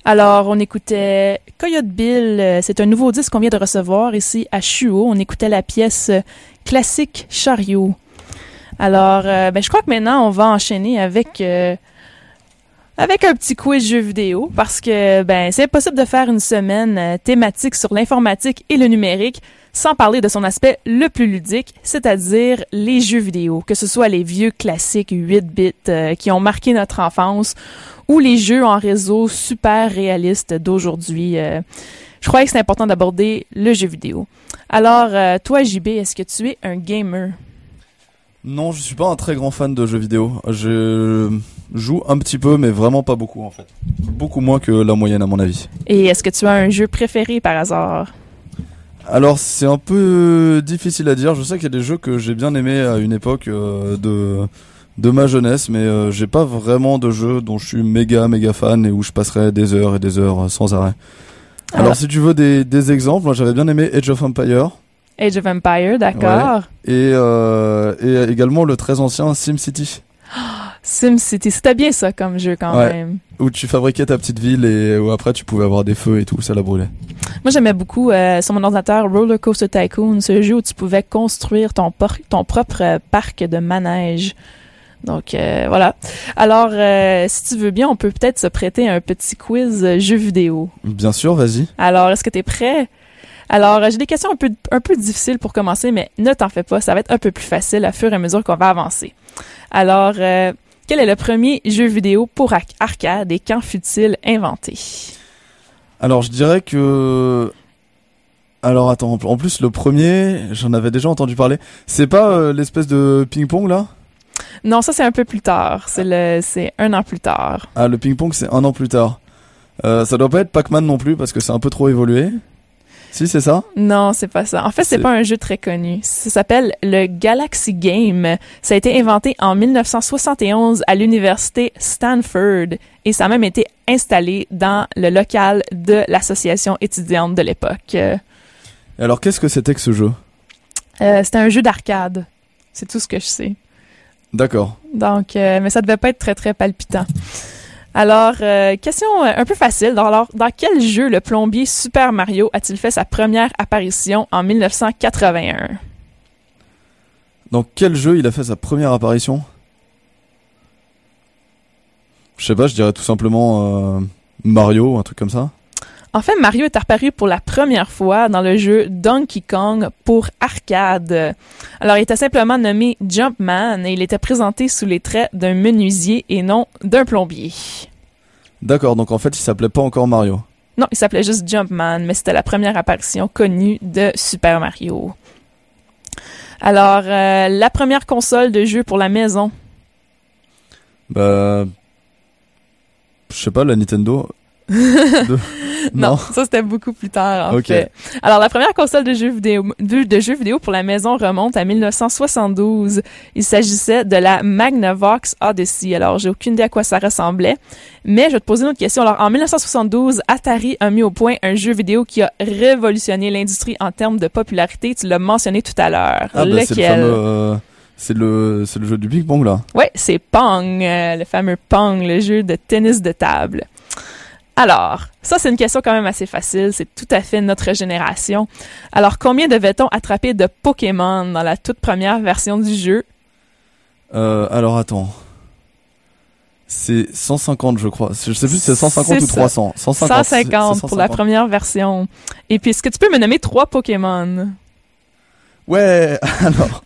Alors, on écoutait Coyote Bill. euh, C'est un nouveau disque qu'on vient de recevoir ici à Chuo. On écoutait la pièce euh, classique Chariot. Alors, euh, ben, je crois que maintenant, on va enchaîner avec... euh, avec un petit quiz jeu vidéo, parce que ben c'est impossible de faire une semaine euh, thématique sur l'informatique et le numérique sans parler de son aspect le plus ludique, c'est-à-dire les jeux vidéo, que ce soit les vieux classiques huit bits euh, qui ont marqué notre enfance ou les jeux en réseau super réalistes d'aujourd'hui. Euh, je crois que c'est important d'aborder le jeu vidéo. Alors, euh, toi, J B, est-ce que tu es un gamer? Non, je suis pas un très grand fan de jeux vidéo. Je joue un petit peu, mais vraiment pas beaucoup en fait. Beaucoup moins que la moyenne à mon avis. Et est-ce que tu as un jeu préféré par hasard? Alors c'est un peu difficile à dire. Je sais qu'il y a des jeux que j'ai bien aimés à une époque euh, de de ma jeunesse, mais euh, j'ai pas vraiment de jeux dont je suis méga méga fan et où je passerai des heures et des heures sans arrêt. Ah. Alors si tu veux des des exemples, moi j'avais bien aimé Age of Empires. Age of Empires, d'accord. Ouais. Et, euh, et également le très ancien SimCity. SimCity, c'était bien ça comme jeu quand Ouais. même. Où tu fabriquais ta petite ville et où après tu pouvais avoir des feux et tout, ça la brûlait. Moi, j'aimais beaucoup euh, sur mon ordinateur Roller Coaster Tycoon, ce jeu où tu pouvais construire ton, por- ton propre euh, parc de manège. Donc euh, voilà. Alors, euh, si tu veux bien, on peut peut-être se prêter à un petit quiz euh, jeu vidéo. Bien sûr, vas-y. Alors, est-ce que tu es prêt? Alors, euh, j'ai des questions un peu, un peu difficiles pour commencer, mais ne t'en fais pas, ça va être un peu plus facile à fur et à mesure qu'on va avancer. Alors, euh, quel est le premier jeu vidéo pour ar- arcade et quand fut-il inventé? Alors je dirais que... Alors attends, en plus le premier, j'en avais déjà entendu parler. C'est pas euh, l'espèce de ping-pong là? Non, ça c'est un peu plus tard. C'est le, c'est un an plus tard. Ah, le ping-pong c'est un an plus tard. Euh, ça doit pas être Pac-Man non plus parce que c'est un peu trop évolué. Si, c'est ça? Non, c'est pas ça. En fait, c'est, C'est- pas un jeu très connu. Ça s'appelle le Galaxy Game. Ça a été inventé en dix-neuf cent soixante et onze à l'université Stanford et ça a même été installé dans le local de l'association étudiante de l'époque. Euh, Et alors qu'est-ce que c'était que ce jeu? euh, c'était un jeu d'arcade. C'est tout ce que je sais. D'accord. Donc, euh, mais ça devait pas être très, très palpitant. Alors, euh, question euh, un peu facile. Alors, dans quel jeu le plombier Super Mario a-t-il fait sa première apparition en dix-neuf cent quatre-vingt-un? Dans quel jeu il a fait sa première apparition? Je sais pas, je dirais tout simplement euh, Mario, un truc comme ça. En fait, Mario est apparu pour la première fois dans le jeu Donkey Kong pour arcade. Alors, il était simplement nommé Jumpman et il était présenté sous les traits d'un menuisier et non d'un plombier. D'accord, donc en fait il s'appelait pas encore Mario. Non, il s'appelait juste Jumpman, mais c'était la première apparition connue de Super Mario. Alors, euh, la première console de jeu pour la maison. Bah... Je sais pas, la Nintendo... De- Non, Non. ça c'était beaucoup plus tard en Ok. fait. Alors la première console de jeux vidéo de, de jeux vidéo pour la maison remonte à dix-neuf cent soixante-douze. Il s'agissait de la Magnavox Odyssey. Alors j'ai aucune idée à quoi ça ressemblait, mais je vais te poser une autre question. Alors en dix-neuf cent soixante-douze, Atari a mis au point un jeu vidéo qui a révolutionné l'industrie en termes de popularité. Tu l'as mentionné tout à l'heure. Ah bah Lequel? c'est le fameux... euh, C'est le, c'est le jeu du ping-pong là. Ouais, c'est Pong, euh, le fameux Pong, le jeu de tennis de table. Alors, ça c'est une question quand même assez facile, c'est tout à fait notre génération. Alors, combien devait-on attraper de Pokémon dans la toute première version du jeu? Euh, alors attends. C'est cent cinquante je crois. Je sais plus si c'est cent cinquante C'est ou ça. trois cents. cent cinquante. cent cinquante c'est pour la cent cinquante. première version. Et puis, est-ce que tu peux me nommer trois Pokémon? Ouais, alors...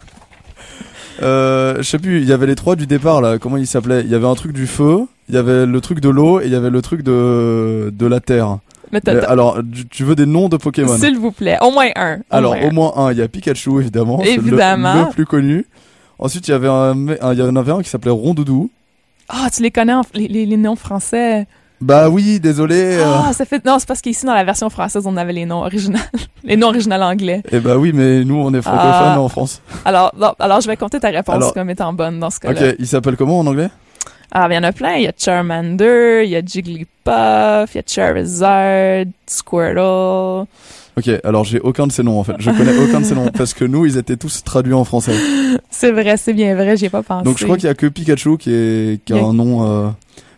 Euh, je sais plus, il y avait les trois du départ là, comment ils s'appelaient? Il y avait un truc du feu, il y avait le truc de l'eau et il y avait le truc de de la terre. Mais t'as- Mais t'as- alors, tu, tu veux des noms de Pokémon? S'il vous plaît, au moins un. Au Alors, moins au moins un, il y a Pikachu évidemment, c'est le- Évidemment. le, plus connu. Ensuite, il y avait un, un- il y en avait un qui s'appelait Rondoudou. Ah, tu les connais, en- les, les, les noms français. Bah oui, désolé. euh, Ah, ça fait... Non, c'est parce qu'ici, dans la version française, on avait les noms originaux. les noms originaux anglais. Eh bah oui, mais nous on est francophones Ah. en France. Alors, bon, alors, je vais compter ta réponse Alors- comme étant bonne dans ce cas-là. Ok, il s'appelle comment en anglais? Ah, il y en a plein. Il y a Charmander, il y a Jigglypuff, il y a Charizard, Squirtle. Ok, alors j'ai aucun de ces noms en fait. Je connais aucun de ces noms parce que nous ils étaient tous traduits en français. C'est vrai, c'est bien vrai, j'y ai pas pensé. Donc je crois qu'il y a que Pikachu qui, est, qui a Il y a- un nom. Euh...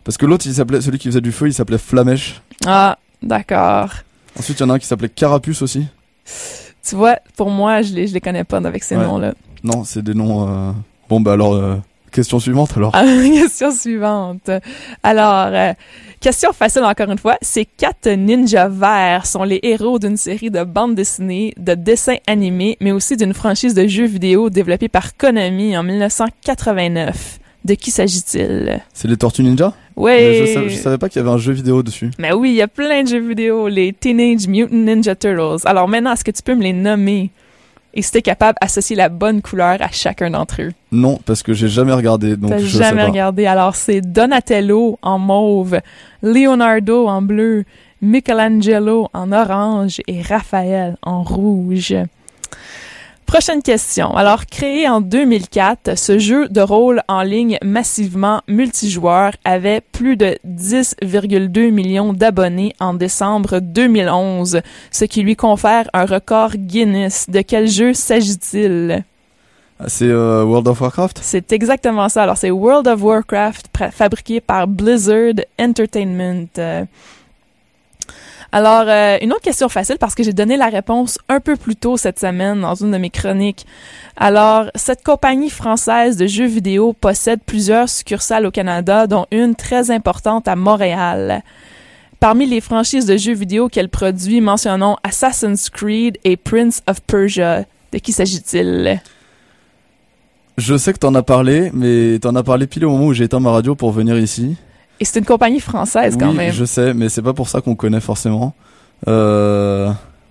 Parce que l'autre, il s'appelait, celui qui faisait du feu, il s'appelait Flamèche. Ah, d'accord. Ensuite, il y en a un qui s'appelait Carapuce aussi. Tu vois, pour moi, je les, je les connais pas avec ces Ouais. noms-là. Non, c'est des noms... Euh... Bon, bah alors, euh... question suivante alors. Ah, question suivante. Alors, euh, question facile encore une fois. Ces quatre ninjas verts sont les héros d'une série de bandes dessinées, de dessins animés, mais aussi d'une franchise de jeux vidéo développée par Konami en dix-neuf cent quatre-vingt-neuf. De qui s'agit-il? C'est les Tortues Ninja? Oui. Mais je, savais, je savais pas qu'il y avait un jeu vidéo dessus. Mais oui, il y a plein de jeux vidéo, les Teenage Mutant Ninja Turtles. Alors maintenant, est-ce que tu peux me les nommer? Et si t'es capable d'associer la bonne couleur à chacun d'entre eux. Non, parce que j'ai jamais regardé, donc T'as je jamais sais pas. regardé. Alors, c'est Donatello en mauve, Leonardo en bleu, Michelangelo en orange et Raphaël en rouge. Prochaine question. Alors, créé en deux mille quatre, ce jeu de rôle en ligne massivement multijoueur avait plus de dix virgule deux millions d'abonnés en décembre deux mille onze, ce qui lui confère un record Guinness. De quel jeu s'agit-il? C'est euh, World of Warcraft? C'est exactement ça. Alors, c'est World of Warcraft, pra- fabriqué par Blizzard Entertainment. Euh, Alors, euh, une autre question facile parce que j'ai donné la réponse un peu plus tôt cette semaine dans une de mes chroniques. Alors, cette compagnie française de jeux vidéo possède plusieurs succursales au Canada, dont une très importante à Montréal. Parmi les franchises de jeux vidéo qu'elle produit, mentionnons Assassin's Creed et Prince of Persia. De qui s'agit-il? Je sais que t'en as parlé, mais t'en as parlé pile au moment où j'ai éteint ma radio pour venir ici. Et c'est une compagnie française quand oui, même. je sais, mais c'est pas pour ça qu'on connaît forcément. Euh...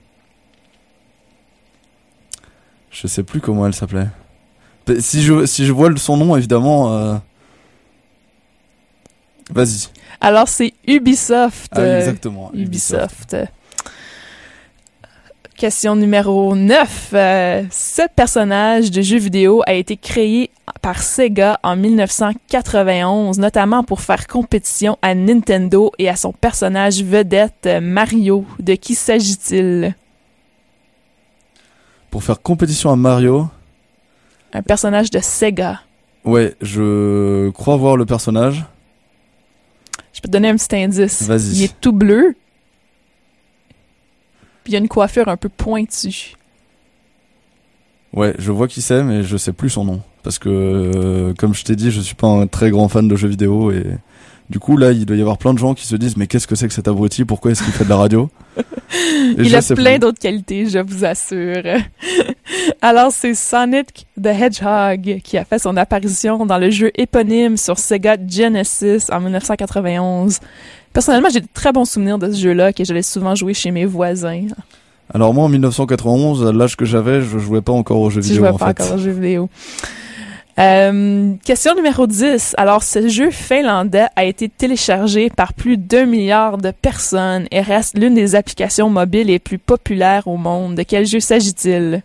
Je sais plus comment elle s'appelait. Si je, si je vois son nom, évidemment... Euh... Vas-y. Alors, c'est Ubisoft. Ah oui, exactement. Ubisoft. Ubisoft. Question numéro neuf. Euh, ce personnage de jeu vidéo a été créé par Sega en dix-neuf cent quatre-vingt-onze, notamment pour faire compétition à Nintendo et à son personnage vedette Mario. De qui s'agit-il? Pour faire compétition à Mario? Un personnage de Sega. Ouais, je crois voir le personnage. Je peux te donner un petit indice. Vas-y. Il est tout bleu. Puis il y a une coiffure un peu pointue. Ouais, je vois qui c'est, mais je sais plus son nom. Parce que, euh, comme je t'ai dit, je suis pas un très grand fan de jeux vidéo. Et du coup, là, il doit y avoir plein de gens qui se disent « Mais qu'est-ce que c'est que cet abruti? Pourquoi est-ce qu'il fait de la radio ?» Il a plein d'autres qualités, je vous assure. Alors, c'est Sonic the Hedgehog qui a fait son apparition dans le jeu éponyme sur Sega Genesis en dix-neuf cent quatre-vingt-onze. Personnellement, j'ai de très bons souvenirs de ce jeu-là que j'allais souvent jouer chez mes voisins. Alors moi, en dix-neuf cent quatre-vingt-onze, à l'âge que j'avais, je jouais pas encore aux jeux tu vidéo, jouais en pas fait. encore aux jeux vidéo. Euh, question numéro dix. Alors, ce jeu finlandais a été téléchargé par plus d'un milliard de personnes et reste l'une des applications mobiles les plus populaires au monde. De quel jeu s'agit-il?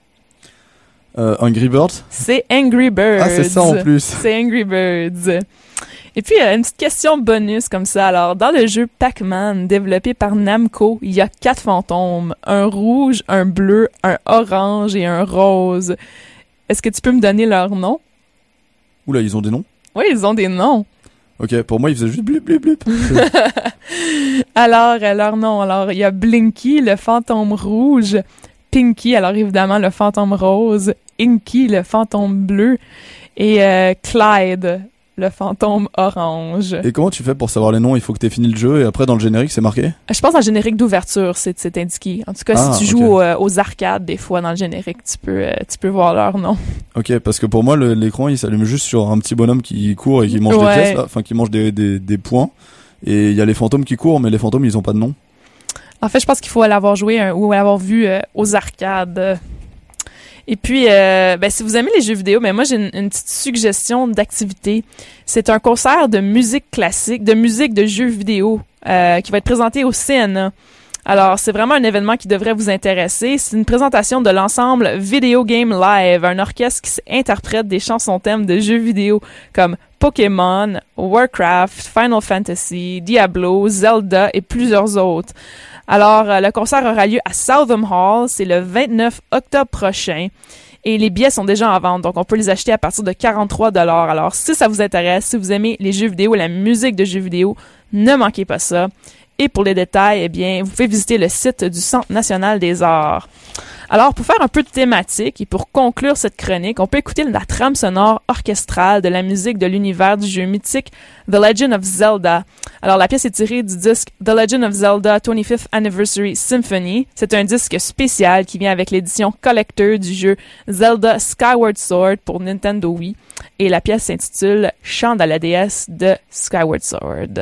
Euh, Angry Birds? C'est Angry Birds. Ah, c'est ça en plus. C'est Angry Birds. Et puis, euh, une petite question bonus comme ça. Alors, dans le jeu Pac-Man, développé par Namco, il y a quatre fantômes. Un rouge, un bleu, un orange et un rose. Est-ce que tu peux me donner leur nom? Oula, ils ont des noms? Oui, ils ont des noms. Ok, pour moi, ils faisaient juste blip blip blip. Alors, euh, leur nom. Alors, il y a Blinky, le fantôme rouge. Pinky, alors évidemment, le fantôme rose. Inky, le fantôme bleu. Et euh, Clyde, le fantôme orange. Et comment tu fais pour savoir les noms? Il faut que t'aies fini le jeu et après, dans le générique, c'est marqué? Je pense dans le générique d'ouverture, c'est, c'est indiqué. En tout cas, Ah, si tu ok. joues euh, aux arcades, des fois, dans le générique, tu peux, euh, tu peux voir leur nom. Ok, parce que pour moi, le- l'écran, il s'allume juste sur un petit bonhomme qui court et qui mange Ouais. des pièces, là. Enfin, qui mange des, des, des points. Et il y a les fantômes qui courent, mais les fantômes, ils ont pas de nom. En fait, je pense qu'il faut l'avoir joué euh, ou l'avoir vu euh, aux arcades. Et puis, euh, ben, si vous aimez les jeux vidéo, ben moi j'ai une, une petite suggestion d'activité. C'est un concert de musique classique, de musique de jeux vidéo euh, qui va être présenté au C N A. Alors, c'est vraiment un événement qui devrait vous intéresser. C'est une présentation de l'ensemble Video Game Live, un orchestre qui interprète des chansons thèmes de jeux vidéo comme Pokémon, Warcraft, Final Fantasy, Diablo, Zelda et plusieurs autres. Alors, euh, le concert aura lieu à Southam Hall, c'est le vingt-neuf octobre prochain. Et les billets sont déjà en vente, donc on peut les acheter à partir de quarante-trois dollars. Alors, si ça vous intéresse, si vous aimez les jeux vidéo, la musique de jeux vidéo, ne manquez pas ça. Et pour les détails, eh bien, vous pouvez visiter le site du Centre national des arts. Alors, pour faire un peu de thématique et pour conclure cette chronique, on peut écouter la trame sonore orchestrale de la musique de l'univers du jeu mythique The Legend of Zelda. Alors, la pièce est tirée du disque The Legend of Zelda twenty-fifth Anniversary Symphony. C'est un disque spécial qui vient avec l'édition collector du jeu Zelda Skyward Sword pour Nintendo Wii. Et la pièce s'intitule Chant de la déesse de Skyward Sword.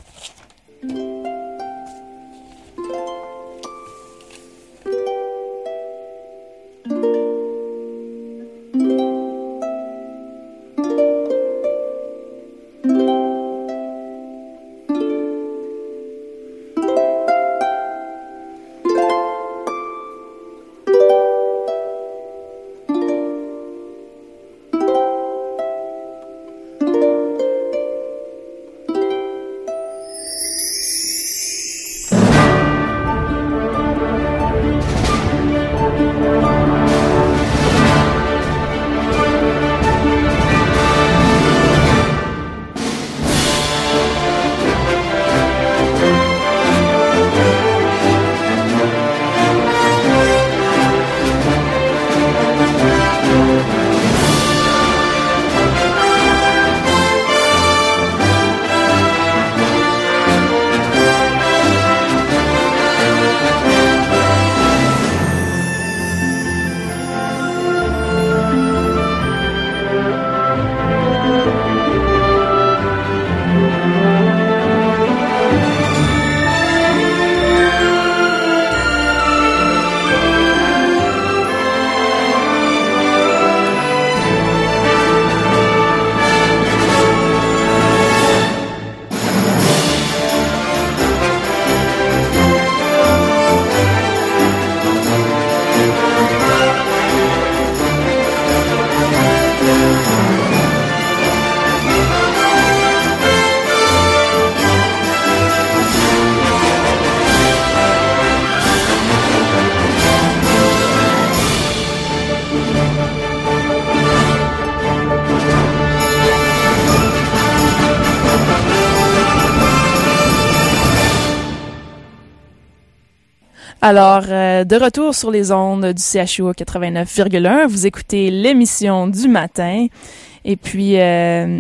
Alors, euh, de retour sur les ondes du C H U A quatre-vingt-neuf virgule un, vous écoutez l'émission du matin. Et puis, euh,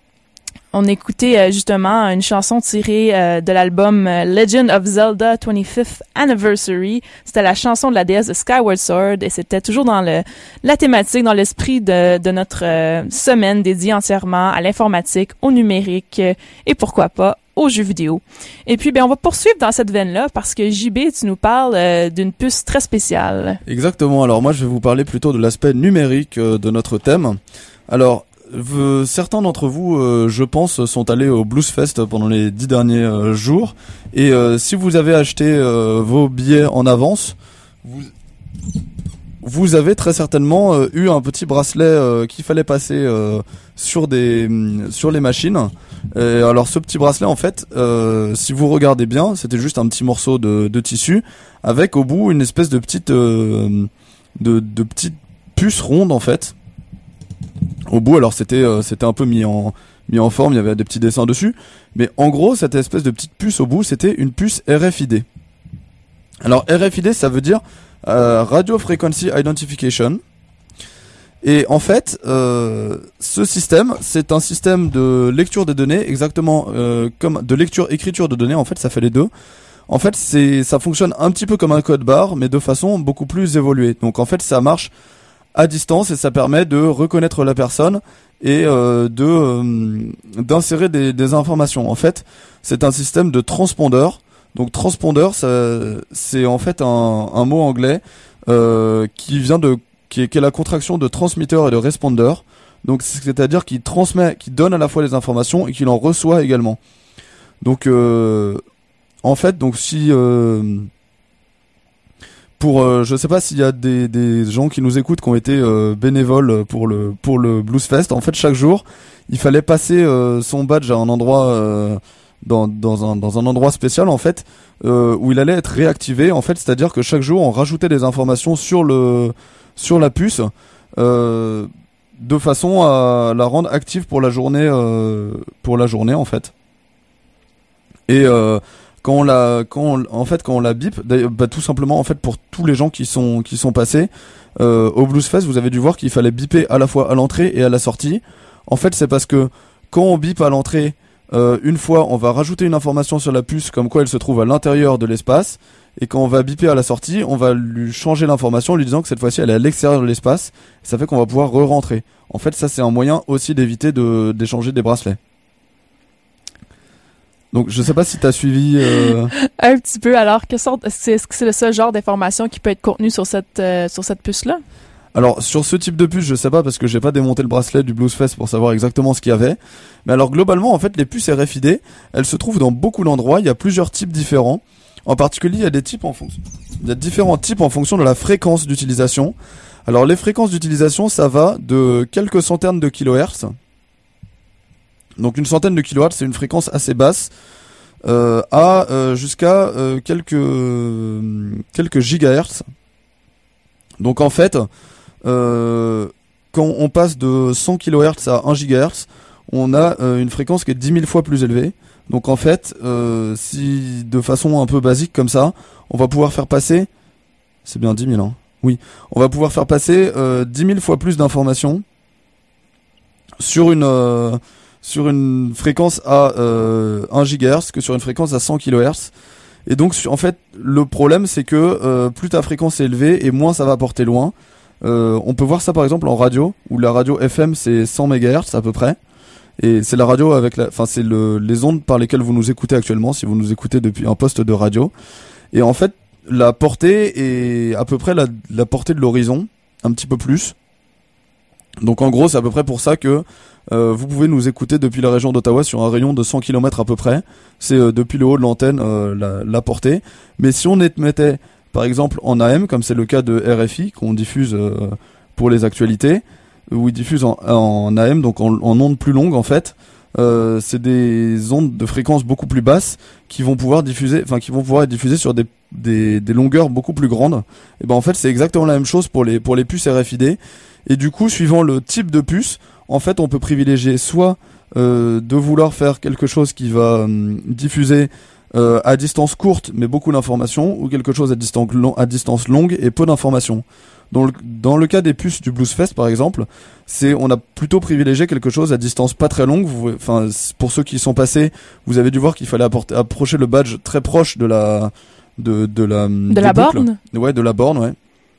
on écoutait euh, justement une chanson tirée euh, de l'album euh, Legend of Zelda twenty-fifth Anniversary. C'était la chanson de la déesse de Skyward Sword et c'était toujours dans le la thématique, dans l'esprit de, de notre euh, semaine dédiée entièrement à l'informatique, au numérique euh, et pourquoi pas aux jeux vidéo. Et puis, ben, on va poursuivre dans cette veine-là parce que J B, tu nous parles euh, d'une puce très spéciale. Exactement. Alors moi, je vais vous parler plutôt de l'aspect numérique euh, de notre thème. Alors, euh, certains d'entre vous, euh, je pense, sont allés au Bluesfest pendant les dix derniers euh, jours. Et euh, si vous avez acheté euh, vos billets en avance, vous... vous avez très certainement euh, eu un petit bracelet euh, qu'il fallait passer euh, sur des sur les machines. Et alors ce petit bracelet en fait, euh, si vous regardez bien, c'était juste un petit morceau de, de tissu avec au bout une espèce de petite euh, de, de petite puce ronde en fait. Au bout, alors c'était euh, c'était un peu mis en mis en forme, il y avait des petits dessins dessus, mais en gros cette espèce de petite puce au bout, c'était une puce R F I D. Alors R F I D, ça veut dire Euh, Radio Frequency Identification. Et en fait, euh, ce système, c'est un système de lecture des données, exactement euh, comme de lecture-écriture de données. En fait, ça fait les deux. En fait, c'est, ça fonctionne un petit peu comme un code barre, mais de façon beaucoup plus évoluée. Donc, en fait, ça marche à distance et ça permet de reconnaître la personne et euh, de euh, d'insérer des, des informations. En fait, c'est un système de transpondeur. Donc transpondeur, ça, c'est en fait un, un mot anglais euh, qui vient de qui est, qui est la contraction de transmetteur et de responder. Donc c'est-à-dire qu'il transmet, qu'il donne à la fois les informations et qu'il en reçoit également. Donc euh, en fait, donc si euh, pour euh, je sais pas s'il y a des des gens qui nous écoutent qui ont été euh, bénévoles pour le pour le Bluesfest. En fait, chaque jour, il fallait passer euh, son badge à un endroit euh, Dans, dans, un, dans un endroit spécial en fait euh, où il allait être réactivé en fait, c'est-à-dire que chaque jour on rajoutait des informations sur le sur la puce euh, de façon à la rendre active pour la journée, euh, pour la journée en fait. Et euh, quand on la, quand on, en fait quand on la bip, bah, tout simplement en fait pour tous les gens qui sont qui sont passés euh, au Bluesfest, vous avez dû voir qu'il fallait biper à la fois à l'entrée et à la sortie. En fait, c'est parce que quand on bip à l'entrée, euh, une fois, on va rajouter une information sur la puce comme quoi elle se trouve à l'intérieur de l'espace. Et quand on va biper à la sortie, on va lui changer l'information en lui disant que cette fois-ci elle est à l'extérieur de l'espace. Ça fait qu'on va pouvoir re-rentrer. En fait, ça c'est un moyen aussi d'éviter de d'échanger des bracelets. Donc je sais pas si t'as suivi. Euh... Un petit peu. Alors, que sorte, c'est, est-ce que c'est le seul genre d'information qui peut être contenu sur cette euh, sur cette puce-là? Alors sur ce type de puce, je sais pas parce que j'ai pas démonté le bracelet du Bluesfest pour savoir exactement ce qu'il y avait. Mais alors globalement, en fait, les puces R F I D, elles se trouvent dans beaucoup d'endroits. Il y a plusieurs types différents. En particulier, il y a des types en fonction. Il y a différents types en fonction de la fréquence d'utilisation. Alors les fréquences d'utilisation, ça va de quelques centaines de kilohertz. Donc une centaine de kilohertz, c'est une fréquence assez basse, euh, à euh, jusqu'à euh, quelques euh, quelques gigahertz. Donc en fait, euh, quand on passe de cent kilohertz à un gigahertz, on a euh, une fréquence qui est dix mille fois plus élevée. Donc en fait, euh, si de façon un peu basique comme ça, on va pouvoir faire passer, c'est bien dix mille, hein. Oui, on va pouvoir faire passer euh, dix mille fois plus d'informations sur une euh, sur une fréquence à euh, un gigahertz que sur une fréquence à cent kilohertz. Et donc en fait, le problème c'est que euh, plus ta fréquence est élevée et moins ça va porter loin. Euh, on peut voir ça par exemple en radio, où la radio F M c'est cent mégahertz à peu près. Et c'est la radio avec la, enfin c'est le, les ondes par lesquelles vous nous écoutez actuellement, si vous nous écoutez depuis un poste de radio. Et en fait, la portée est à peu près la, la portée de l'horizon, un petit peu plus. Donc en gros, c'est à peu près pour ça que euh, vous pouvez nous écouter depuis la région d'Ottawa sur un rayon de cent kilomètres à peu près. C'est euh, depuis le haut de l'antenne euh, la, la portée. Mais si on mettait par exemple en A M, comme c'est le cas de R F I qu'on diffuse euh, pour les actualités, où ils diffusent en, en A M, donc en, en ondes plus longues en fait. Euh, c'est des ondes de fréquence beaucoup plus basses qui vont pouvoir diffuser, enfin qui vont pouvoir être diffusées sur des, des, des longueurs beaucoup plus grandes. Et ben en fait c'est exactement la même chose pour les pour les puces R F I D. Et du coup, suivant le type de puce, en fait on peut privilégier soit euh, de vouloir faire quelque chose qui va euh, diffuser euh, à distance courte mais beaucoup d'informations, ou quelque chose à distance long, à distance longue et peu d'informations. Dans le, dans le cas des puces du Bluesfest par exemple, c'est on a plutôt privilégié quelque chose à distance pas très longue. Vous, enfin pour ceux qui sont passés, vous avez dû voir qu'il fallait apporter, approcher le badge très proche de la de de la de la boucles. borne. Ouais, de la borne, ouais.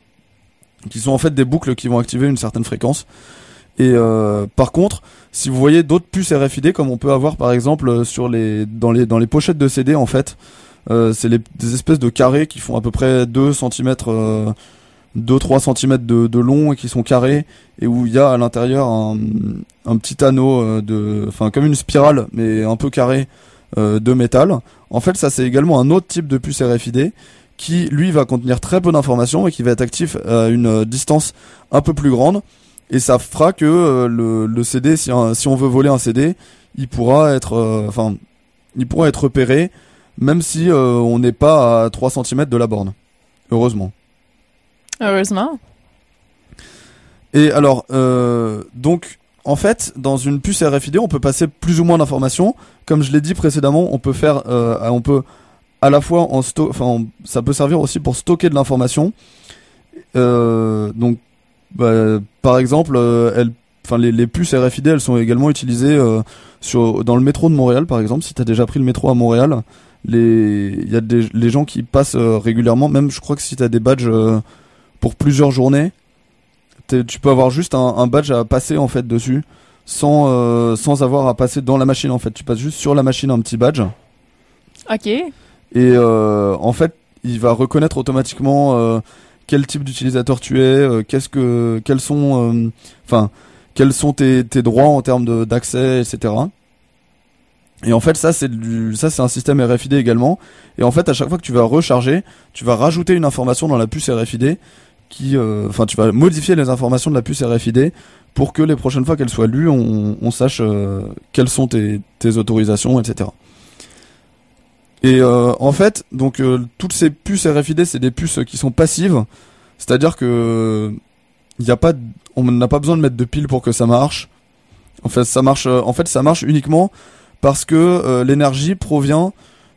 Qui sont en fait des boucles qui vont activer une certaine fréquence. Et euh, par contre, si vous voyez d'autres puces R F I D comme on peut avoir par exemple sur les dans les dans les pochettes de C D en fait, euh, c'est les, des espèces de carrés qui font à peu près deux centimètres. Euh, deux à trois centimètres de, de long et qui sont carrés, et où il y a à l'intérieur un, un petit anneau de, enfin comme une spirale mais un peu carré euh, de métal. En fait ça c'est également un autre type de puce R F I D qui lui va contenir très peu d'informations et qui va être actif à une distance un peu plus grande, et ça fera que euh, le, le C D, si, un, si on veut voler un C D, il pourra être enfin euh, il pourra être repéré même si euh, on n'est pas à trois centimètres de la borne, heureusement. Heureusement. Et alors, euh, donc, en fait, dans une puce R F I D, on peut passer plus ou moins d'informations. Comme je l'ai dit précédemment, on peut faire, euh, on peut à la fois en sto- enfin, ça peut servir aussi pour stocker de l'information. Euh, donc, bah, par exemple, euh, elles, enfin, les, les puces R F I D, elles sont également utilisées euh, sur, dans le métro de Montréal, par exemple. Si t'as déjà pris le métro à Montréal, les, il y a des, les gens qui passent euh, régulièrement. Même, je crois que si t'as des badges euh, pour plusieurs journées, tu peux avoir juste un, un badge à passer en fait dessus, sans euh, sans avoir à passer dans la machine en fait. Tu passes juste sur la machine un petit badge. Ok. Et euh, en fait, il va reconnaître automatiquement euh, quel type d'utilisateur tu es, euh, qu'est-ce que, quels sont, enfin, euh, quels sont tes tes droits en termes de d'accès, et cetera. Et en fait, ça c'est du, ça c'est un système R F I D également. Et en fait, à chaque fois que tu vas recharger, tu vas rajouter une information dans la puce R F I D. Qui, enfin, euh, tu vas modifier les informations de la puce R F I D pour que les prochaines fois qu'elles soient lues, on, on sache euh, quelles sont tes, tes autorisations, et cetera. Et euh, en fait, donc euh, toutes ces puces R F I D, c'est des puces qui sont passives, c'est-à-dire que il y a pas, de, on n'a pas besoin de mettre de piles pour que ça marche. En fait, ça marche. Euh, en fait, ça marche uniquement parce que euh, l'énergie provient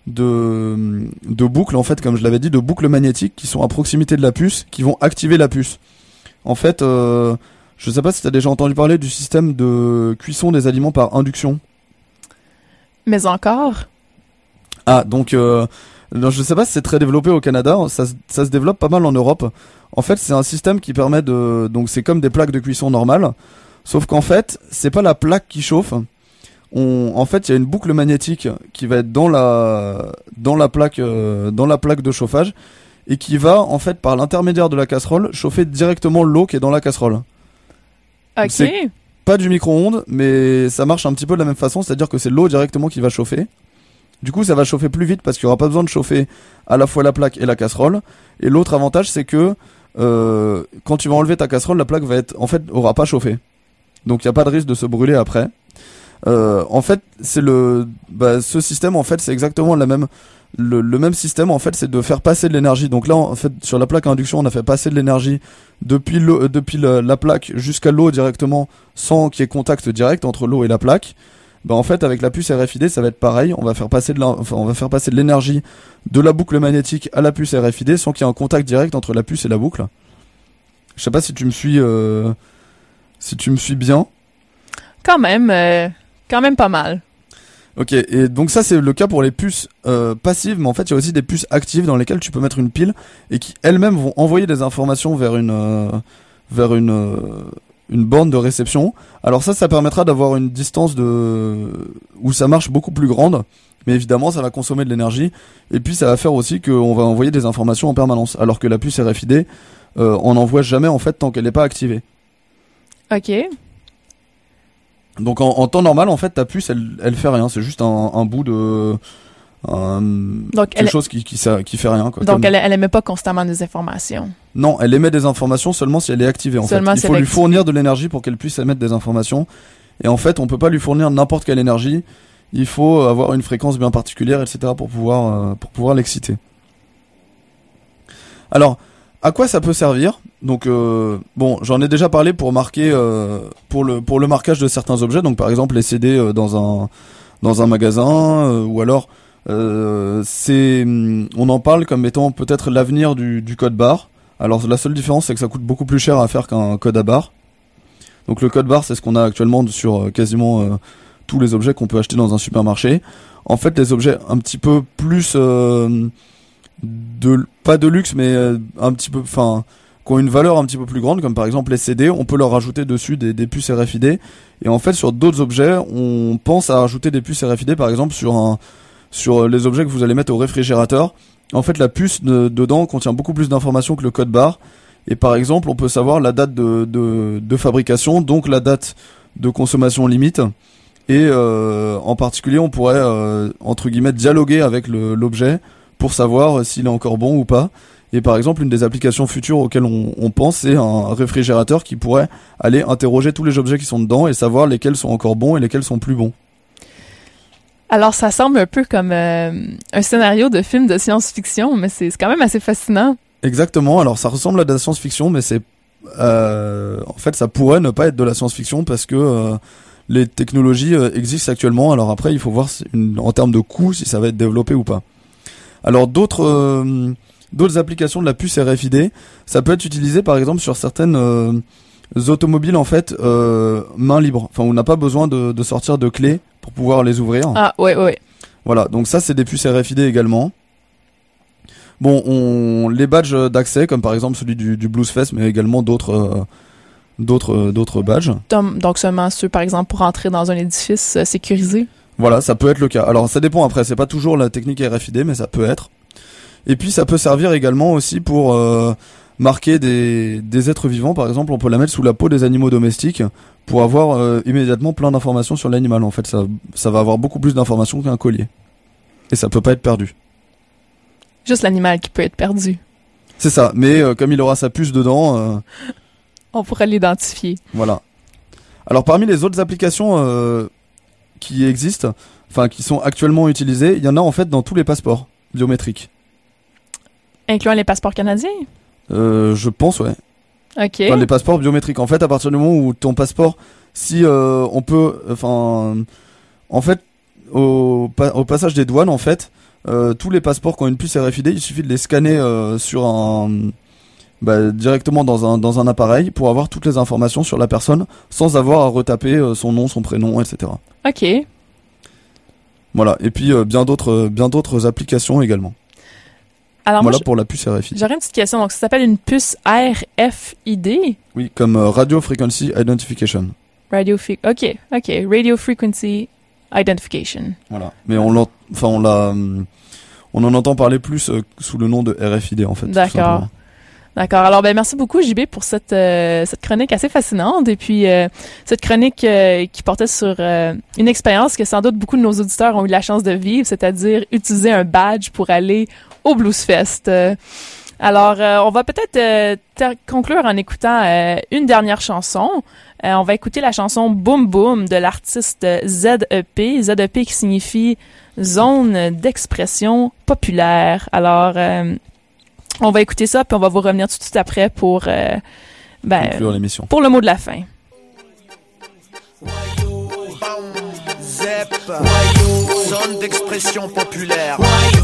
de de boucles, en fait, comme je l'avais dit, de boucles magnétiques qui sont à proximité de la puce, qui vont activer la puce. En fait, euh, je sais pas si tu as déjà entendu parler du système de cuisson des aliments par induction. Mais encore? Ah, donc, euh, je sais pas si c'est très développé au Canada, ça, ça se développe pas mal en Europe. En fait, c'est un système qui permet de... Donc, c'est comme des plaques de cuisson normales, sauf qu'en fait, c'est pas la plaque qui chauffe. On, en fait, il y a une boucle magnétique qui va être dans la, dans la plaque, euh, dans la plaque de chauffage, et qui va, en fait, par l'intermédiaire de la casserole, chauffer directement l'eau qui est dans la casserole. Ok. C'est pas du micro-ondes, mais ça marche un petit peu de la même façon, c'est-à-dire que c'est l'eau directement qui va chauffer. Du coup, ça va chauffer plus vite parce qu'il n'y aura pas besoin de chauffer à la fois la plaque et la casserole. Et l'autre avantage, c'est que euh, quand tu vas enlever ta casserole, la plaque va être, en fait, aura pas chauffé. Donc, il n'y a pas de risque de se brûler après. Euh, en fait, c'est le, bah, ce système, en fait, c'est exactement la même, le, le même système. En fait, c'est de faire passer de l'énergie. Donc là, en fait, sur la plaque à induction, on a fait passer de l'énergie depuis l'eau, euh, depuis la, la plaque jusqu'à l'eau directement, sans qu'il y ait contact direct entre l'eau et la plaque. Bah en fait, avec la puce R F I D, ça va être pareil. On va faire passer de la, enfin, on va faire passer de l'énergie de la boucle magnétique à la puce R F I D sans qu'il y ait un contact direct entre la puce et la boucle. Je sais pas si tu me suis, euh, si tu me suis bien. Quand même, euh, quand même pas mal. Ok, et donc ça c'est le cas pour les puces euh, passives, mais en fait il y a aussi des puces actives dans lesquelles tu peux mettre une pile et qui elles-mêmes vont envoyer des informations vers une, euh, vers une, euh, une borne de réception. Alors ça, ça permettra d'avoir une distance de où ça marche beaucoup plus grande, mais évidemment ça va consommer de l'énergie et puis ça va faire aussi qu'on va envoyer des informations en permanence, alors que la puce R F I D, euh, on n'envoie jamais en fait tant qu'elle n'est pas activée. Ok. Donc en, en temps normal, en fait, ta puce, elle, elle fait rien. C'est juste un, un bout de, un, donc quelque elle, chose qui, qui, ça, qui fait rien. Quoi. Donc Comme... elle, elle émet pas constamment des informations. Non, elle émet des informations seulement si elle est activée. En Seulement fait, il si faut elle est lui activée. fournir de l'énergie pour qu'elle puisse émettre des informations. Et en fait, on peut pas lui fournir n'importe quelle énergie. Il faut avoir une fréquence bien particulière, et cetera, pour pouvoir, euh, pour pouvoir l'exciter. Alors, à quoi ça peut servir ? Donc euh, bon, j'en ai déjà parlé pour marquer euh, pour le pour le marquage de certains objets. Donc par exemple les C D euh, dans un dans un magasin euh, ou alors euh, c'est on en parle comme étant peut-être l'avenir du du code barre. Alors la seule différence c'est que ça coûte beaucoup plus cher à faire qu'un code à barre. Donc le code barre c'est ce qu'on a actuellement sur euh, quasiment euh, tous les objets qu'on peut acheter dans un supermarché. En fait les objets un petit peu plus euh, de pas de luxe mais euh, un petit peu enfin qui ont une valeur un petit peu plus grande, comme par exemple les C D, on peut leur rajouter dessus des, des puces R F I D. Et en fait, sur d'autres objets, on pense à rajouter des puces R F I D, par exemple sur un, sur les objets que vous allez mettre au réfrigérateur. En fait, la puce de, dedans contient beaucoup plus d'informations que le code barre. Et par exemple, on peut savoir la date de, de, de fabrication, donc la date de consommation limite. Et euh, en particulier, on pourrait euh, entre guillemets dialoguer avec le, l'objet pour savoir s'il est encore bon ou pas. Et par exemple, une des applications futures auxquelles on, on pense, c'est un réfrigérateur qui pourrait aller interroger tous les objets qui sont dedans et savoir lesquels sont encore bons et lesquels sont plus bons. Alors, ça semble un peu comme euh, un scénario de film de science-fiction, mais c'est, c'est quand même assez fascinant. Exactement. Alors, ça ressemble à de la science-fiction, mais c'est euh, en fait, ça pourrait ne pas être de la science-fiction parce que euh, les technologies euh, existent actuellement. Alors après, il faut voir si, une, en termes de coût si ça va être développé ou pas. Alors, d'autres euh, D'autres applications de la puce R F I D, ça peut être utilisé par exemple sur certaines euh, automobiles en fait euh, main libre, enfin on n'a pas besoin de, de sortir de clés pour pouvoir les ouvrir. Ah ouais ouais. Voilà, donc ça c'est des puces R F I D également. Bon, on les badges d'accès comme par exemple celui du, du Bluesfest, mais également d'autres euh, d'autres euh, d'autres badges. Donc seulement ceux par exemple pour entrer dans un édifice euh, sécurisé. Voilà, ça peut être le cas. Alors ça dépend après, c'est pas toujours la technique R F I D, mais ça peut être. Et puis ça peut servir également aussi pour euh, marquer des, des êtres vivants. Par exemple, on peut la mettre sous la peau des animaux domestiques pour avoir euh, immédiatement plein d'informations sur l'animal. En fait, ça, ça va avoir beaucoup plus d'informations qu'un collier. Et ça peut pas être perdu. Juste l'animal qui peut être perdu. C'est ça, mais euh, comme il aura sa puce dedans... Euh, on pourrait l'identifier. Voilà. Alors parmi les autres applications euh, qui existent, enfin qui sont actuellement utilisées, il y en a en fait dans tous les passeports biométriques. Incluant les passeports canadiens? Euh, je pense, ouais. Ok. Enfin, les passeports biométriques. En fait, à partir du moment où ton passeport, si euh, on peut, enfin, en fait, au, pa- au passage des douanes, en fait, euh, tous les passeports qui ont une puce R F I D, il suffit de les scanner euh, sur un, bah, directement dans un dans un appareil pour avoir toutes les informations sur la personne, sans avoir à retaper euh, son nom, son prénom, et cetera. Ok. Voilà. Et puis euh, bien d'autres, euh, bien d'autres applications également. Alors Voilà moi, pour la puce R F I D. j'aurais une petite question. Donc, ça s'appelle une puce R F I D? Oui, comme euh, Radio Frequency Identification. Radio Fre- OK, OK. Radio Frequency Identification. Voilà. Mais on l'ent- enfin on l'a, hum, on en entend parler plus euh, sous le nom de R F I D en fait. tout D'accord. simplement. D'accord. Alors, ben merci beaucoup, J B, pour cette euh, cette chronique assez fascinante. Et puis, euh, cette chronique euh, qui portait sur euh, une expérience que sans doute beaucoup de nos auditeurs ont eu la chance de vivre, c'est-à-dire utiliser un badge pour aller au Bluesfest. Euh, alors, euh, on va peut-être euh, ter- conclure en écoutant euh, une dernière chanson. Euh, on va écouter la chanson Boom Boom de l'artiste Z E P. Z E P qui signifie Zone d'expression populaire. Alors... Euh, on va écouter ça, puis on va vous revenir tout de suite après pour, euh, ben, Conclure l'émission. pour le mot de la fin. Zep, zone d'expression populaire.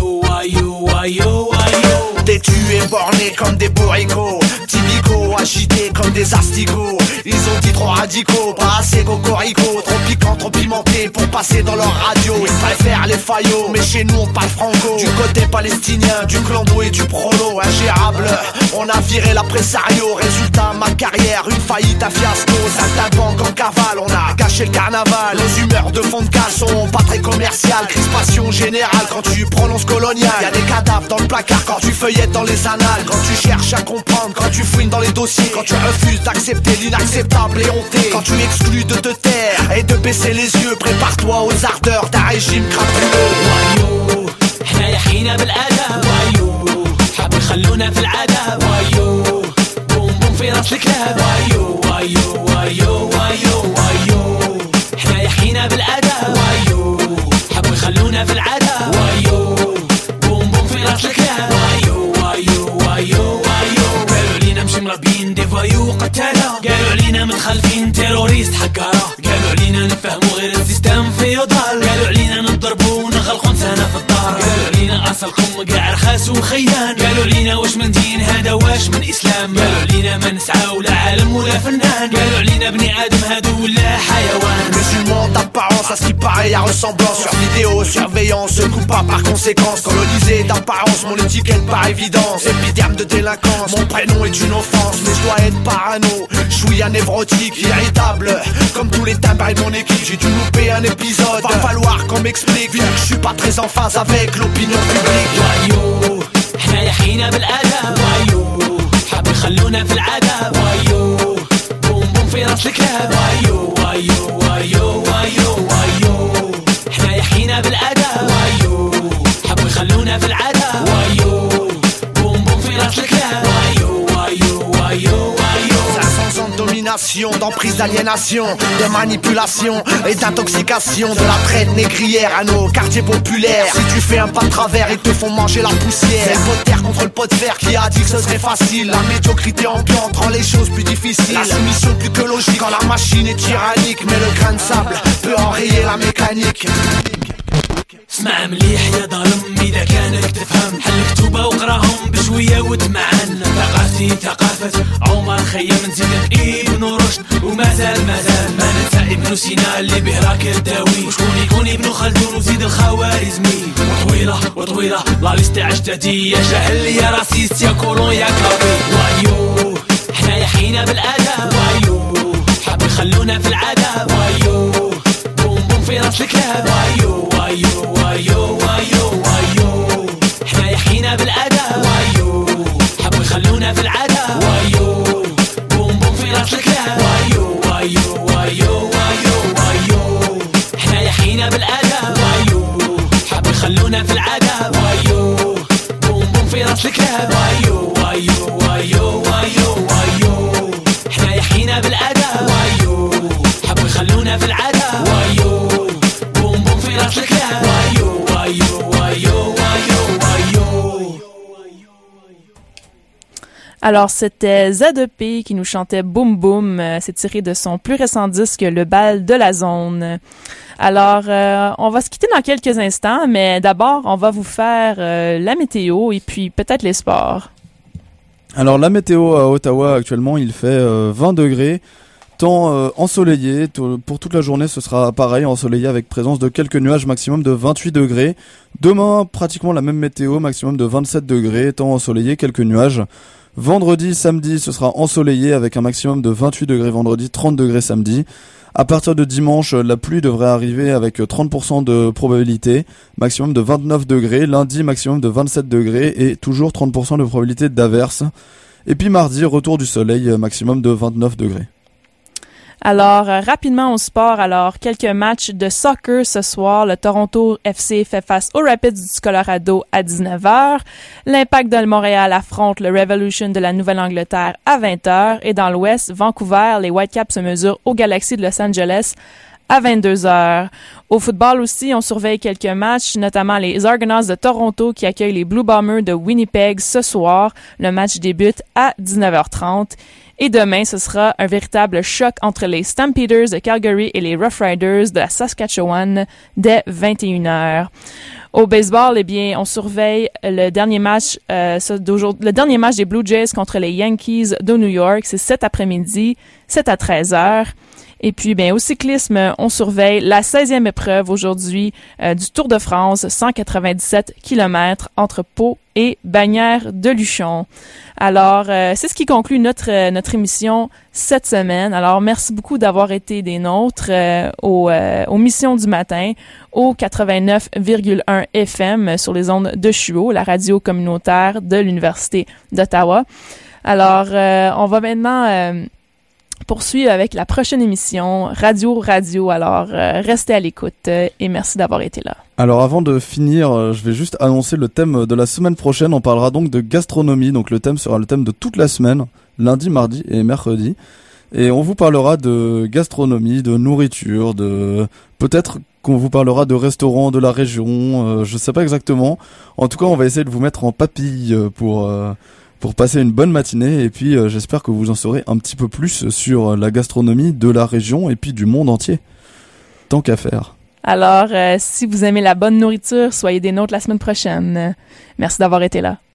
Têtus et bornés comme des bourricots, typicaux, agités comme des asticots. Ils ont dit trop radicaux, pas assez cocorico, trop piquants, trop pimentés pour passer dans leur radio. Ils préfèrent les faillots, mais chez nous on parle franco. Du côté palestinien, du clando et du prolo, ingérable. On a viré l'impresario, résultat ma carrière, une faillite à fiasco. Saltimbanque en cavale, on a gâché le carnaval. Nos humeurs de fond de cale sont pas très commerciales. Crispation générale quand tu prononces colonial. Y'a des cadavres dans le placard quand tu feuillettes dans les annales. Quand tu cherches à comprendre, quand tu fouines dans les dossiers. Quand tu refuses d'accepter l'inacceptable et honté. Quand tu exclus de te taire et de baisser les yeux. Prépare-toi aux ardeurs d'un régime crapuleux. احنا يحيينا بالادب وايو حبوا يخلونا في العذاب وايو بوم بوم في راس الكلاب وايو وايو وايو وايو وايو احنا يحيينا بالادب وايو حبوا يخلونا في العذاب وايو بوم بوم في راس الكلاب وايو وايو وايو وايو قالوا علينا مش مربين دي فايو قتالة قالوا علينا متخلفين تيروريست حقارة قالوا علينا نفهموا غير السيستم فيوضال قالوا علينا نضربوا ونغلقوا نسانا في الدار قالوا علينا اصلكم قاع رخاص وخيان قالوا علينا واش من دين هذا واش من اسلام قالوا علينا ما نسعى ولا عالم ولا فنان قالوا علينا بني ادم هادو ولا حيوان Musulman d'apparence, à ce qui paraît y a ressemblant. Sur vidéo, surveillance, coupable par conséquence. Colonisé d'apparence, mon étiquette par évidence. Épiderme de délinquance, mon prénom est une offense. Mais je dois être parano, je suis un névrotique, irritable. Comme tous les timbres de mon équipe, j'ai dû louper un épisode. Va falloir qu'on m'explique, vu que je suis pas très en phase avec l'opinion publique. وايو احنا يحيينا بالادب وايو حبوا يخلونا في العذاب وايو بوم بوم في راس الكلاب وايو وايو وايو وايو وايو احنا يحيينا بالادب وايو حبوا يخلونا في العذاب وايو بوم بوم في راس الكلاب وايو وايو وايو وايو cinq cents ans de domination, d'emprise d'aliénation, de manipulation et d'intoxication. De la traite négrière à nos quartiers populaires. Si tu fais un pas de travers, ils te font manger la poussière. C'est le pot de terre contre le pot de fer qui a dit que ce serait facile. La médiocrité ambiante rend les choses plus difficiles. La soumission plus que logique quand la machine est tyrannique. Mais le grain de sable peut enrayer la mécanique. اسمع مليح يا ظالم اذا كانك تفهم حل كتوبه وقراهم بشويه وتمعن ثقافتي ثقافه عمر خيام نزيد ابن رشد ومازال مازال ما ننسى ابن سينا اللي به راك الداوي وشكون يكون ابن خلدون وزيد الخوارزمي وطويله وطويله لا ليست عجتتي يا جهل يا راسيست يا كولون يا كافي وايو احنا يحيينا بالادب وايو حبوا يخلونا في العذاب وايو بوم بوم في راس الكلاب وايو وايو وايو وايو وايو احنا يحيينا بالادب وايو حبوا يخلونا في العذاب وايو بوم بوم في راس الكلاب وايو وايو وايو وايو وايو احنا يحيينا بالادب وايو حبوا يخلونا في العذاب وايو بوم بوم في راس الكلاب وايو وايو وايو وايو وايو احنا يحيينا بالادب وايو حبوا يخلونا في العذاب وايو بوم بوم في راس الكلاب وايو وايو Alors, c'était Z E P qui nous chantait Boom Boom. Euh, c'est tiré de son plus récent disque, Le Bal de la Zone. Alors, euh, on va se quitter dans quelques instants, mais d'abord, on va vous faire euh, la météo et puis peut-être les sports. Alors, la météo à Ottawa, actuellement, il fait euh, vingt degrés. Temps euh, ensoleillé, T- pour toute la journée ce sera pareil, ensoleillé avec présence de quelques nuages, maximum de vingt-huit degrés. Demain, pratiquement la même météo, maximum de vingt-sept degrés, temps ensoleillé, quelques nuages. Vendredi, samedi, ce sera ensoleillé avec un maximum de vingt-huit degrés vendredi, trente degrés samedi. À partir de dimanche, la pluie devrait arriver avec trente pour cent de probabilité, maximum de vingt-neuf degrés. Lundi, maximum de vingt-sept degrés et toujours trente pour cent de probabilité d'averse. Et puis mardi, retour du soleil, maximum de vingt-neuf degrés. Alors, euh, rapidement au sport, alors, quelques matchs de soccer ce soir. Le Toronto F C fait face aux Rapids du Colorado à dix-neuf heures. L'Impact de Montréal affronte le Revolution de la Nouvelle-Angleterre à vingt heures. Et dans l'Ouest, Vancouver, les Whitecaps se mesurent aux Galaxy de Los Angeles à vingt-deux heures. Au football aussi, on surveille quelques matchs, notamment les Argonauts de Toronto qui accueillent les Blue Bombers de Winnipeg ce soir. Le match débute à dix-neuf heures trente. Et demain, ce sera un véritable choc entre les Stampeders de Calgary et les Rough Riders de la Saskatchewan dès vingt et une heures. Au baseball, eh bien, on surveille le dernier match, euh, le dernier match des Blue Jays contre les Yankees de New York. C'est cet après-midi, c'est à treize heures. Et puis, ben, au cyclisme, on surveille la seizième épreuve aujourd'hui euh, du Tour de France, cent quatre-vingt-dix-sept kilomètres entre Pau et Bagnères de Luchon. Alors, euh, c'est ce qui conclut notre euh, notre émission cette semaine. Alors, merci beaucoup d'avoir été des nôtres euh, aux, euh, aux missions du matin au quatre-vingt-neuf virgule un F M sur les ondes de C H U O, la radio communautaire de l'Université d'Ottawa. Alors, euh, on va maintenant euh, poursuivre avec la prochaine émission Radio Radio. Alors, euh, restez à l'écoute euh, et merci d'avoir été là. Alors avant de finir, euh, je vais juste annoncer le thème de la semaine prochaine. On parlera donc de gastronomie. Donc le thème sera le thème de toute la semaine, lundi, mardi et mercredi. Et on vous parlera de gastronomie, de nourriture, de peut-être qu'on vous parlera de restaurants de la région. Euh, je sais pas exactement. En tout cas, on va essayer de vous mettre en papille pour euh, pour passer une bonne matinée. Et puis euh, j'espère que vous en saurez un petit peu plus sur la gastronomie de la région et puis du monde entier. Tant qu'à faire. Alors, euh, si vous aimez la bonne nourriture, soyez des nôtres la semaine prochaine. Merci d'avoir été là.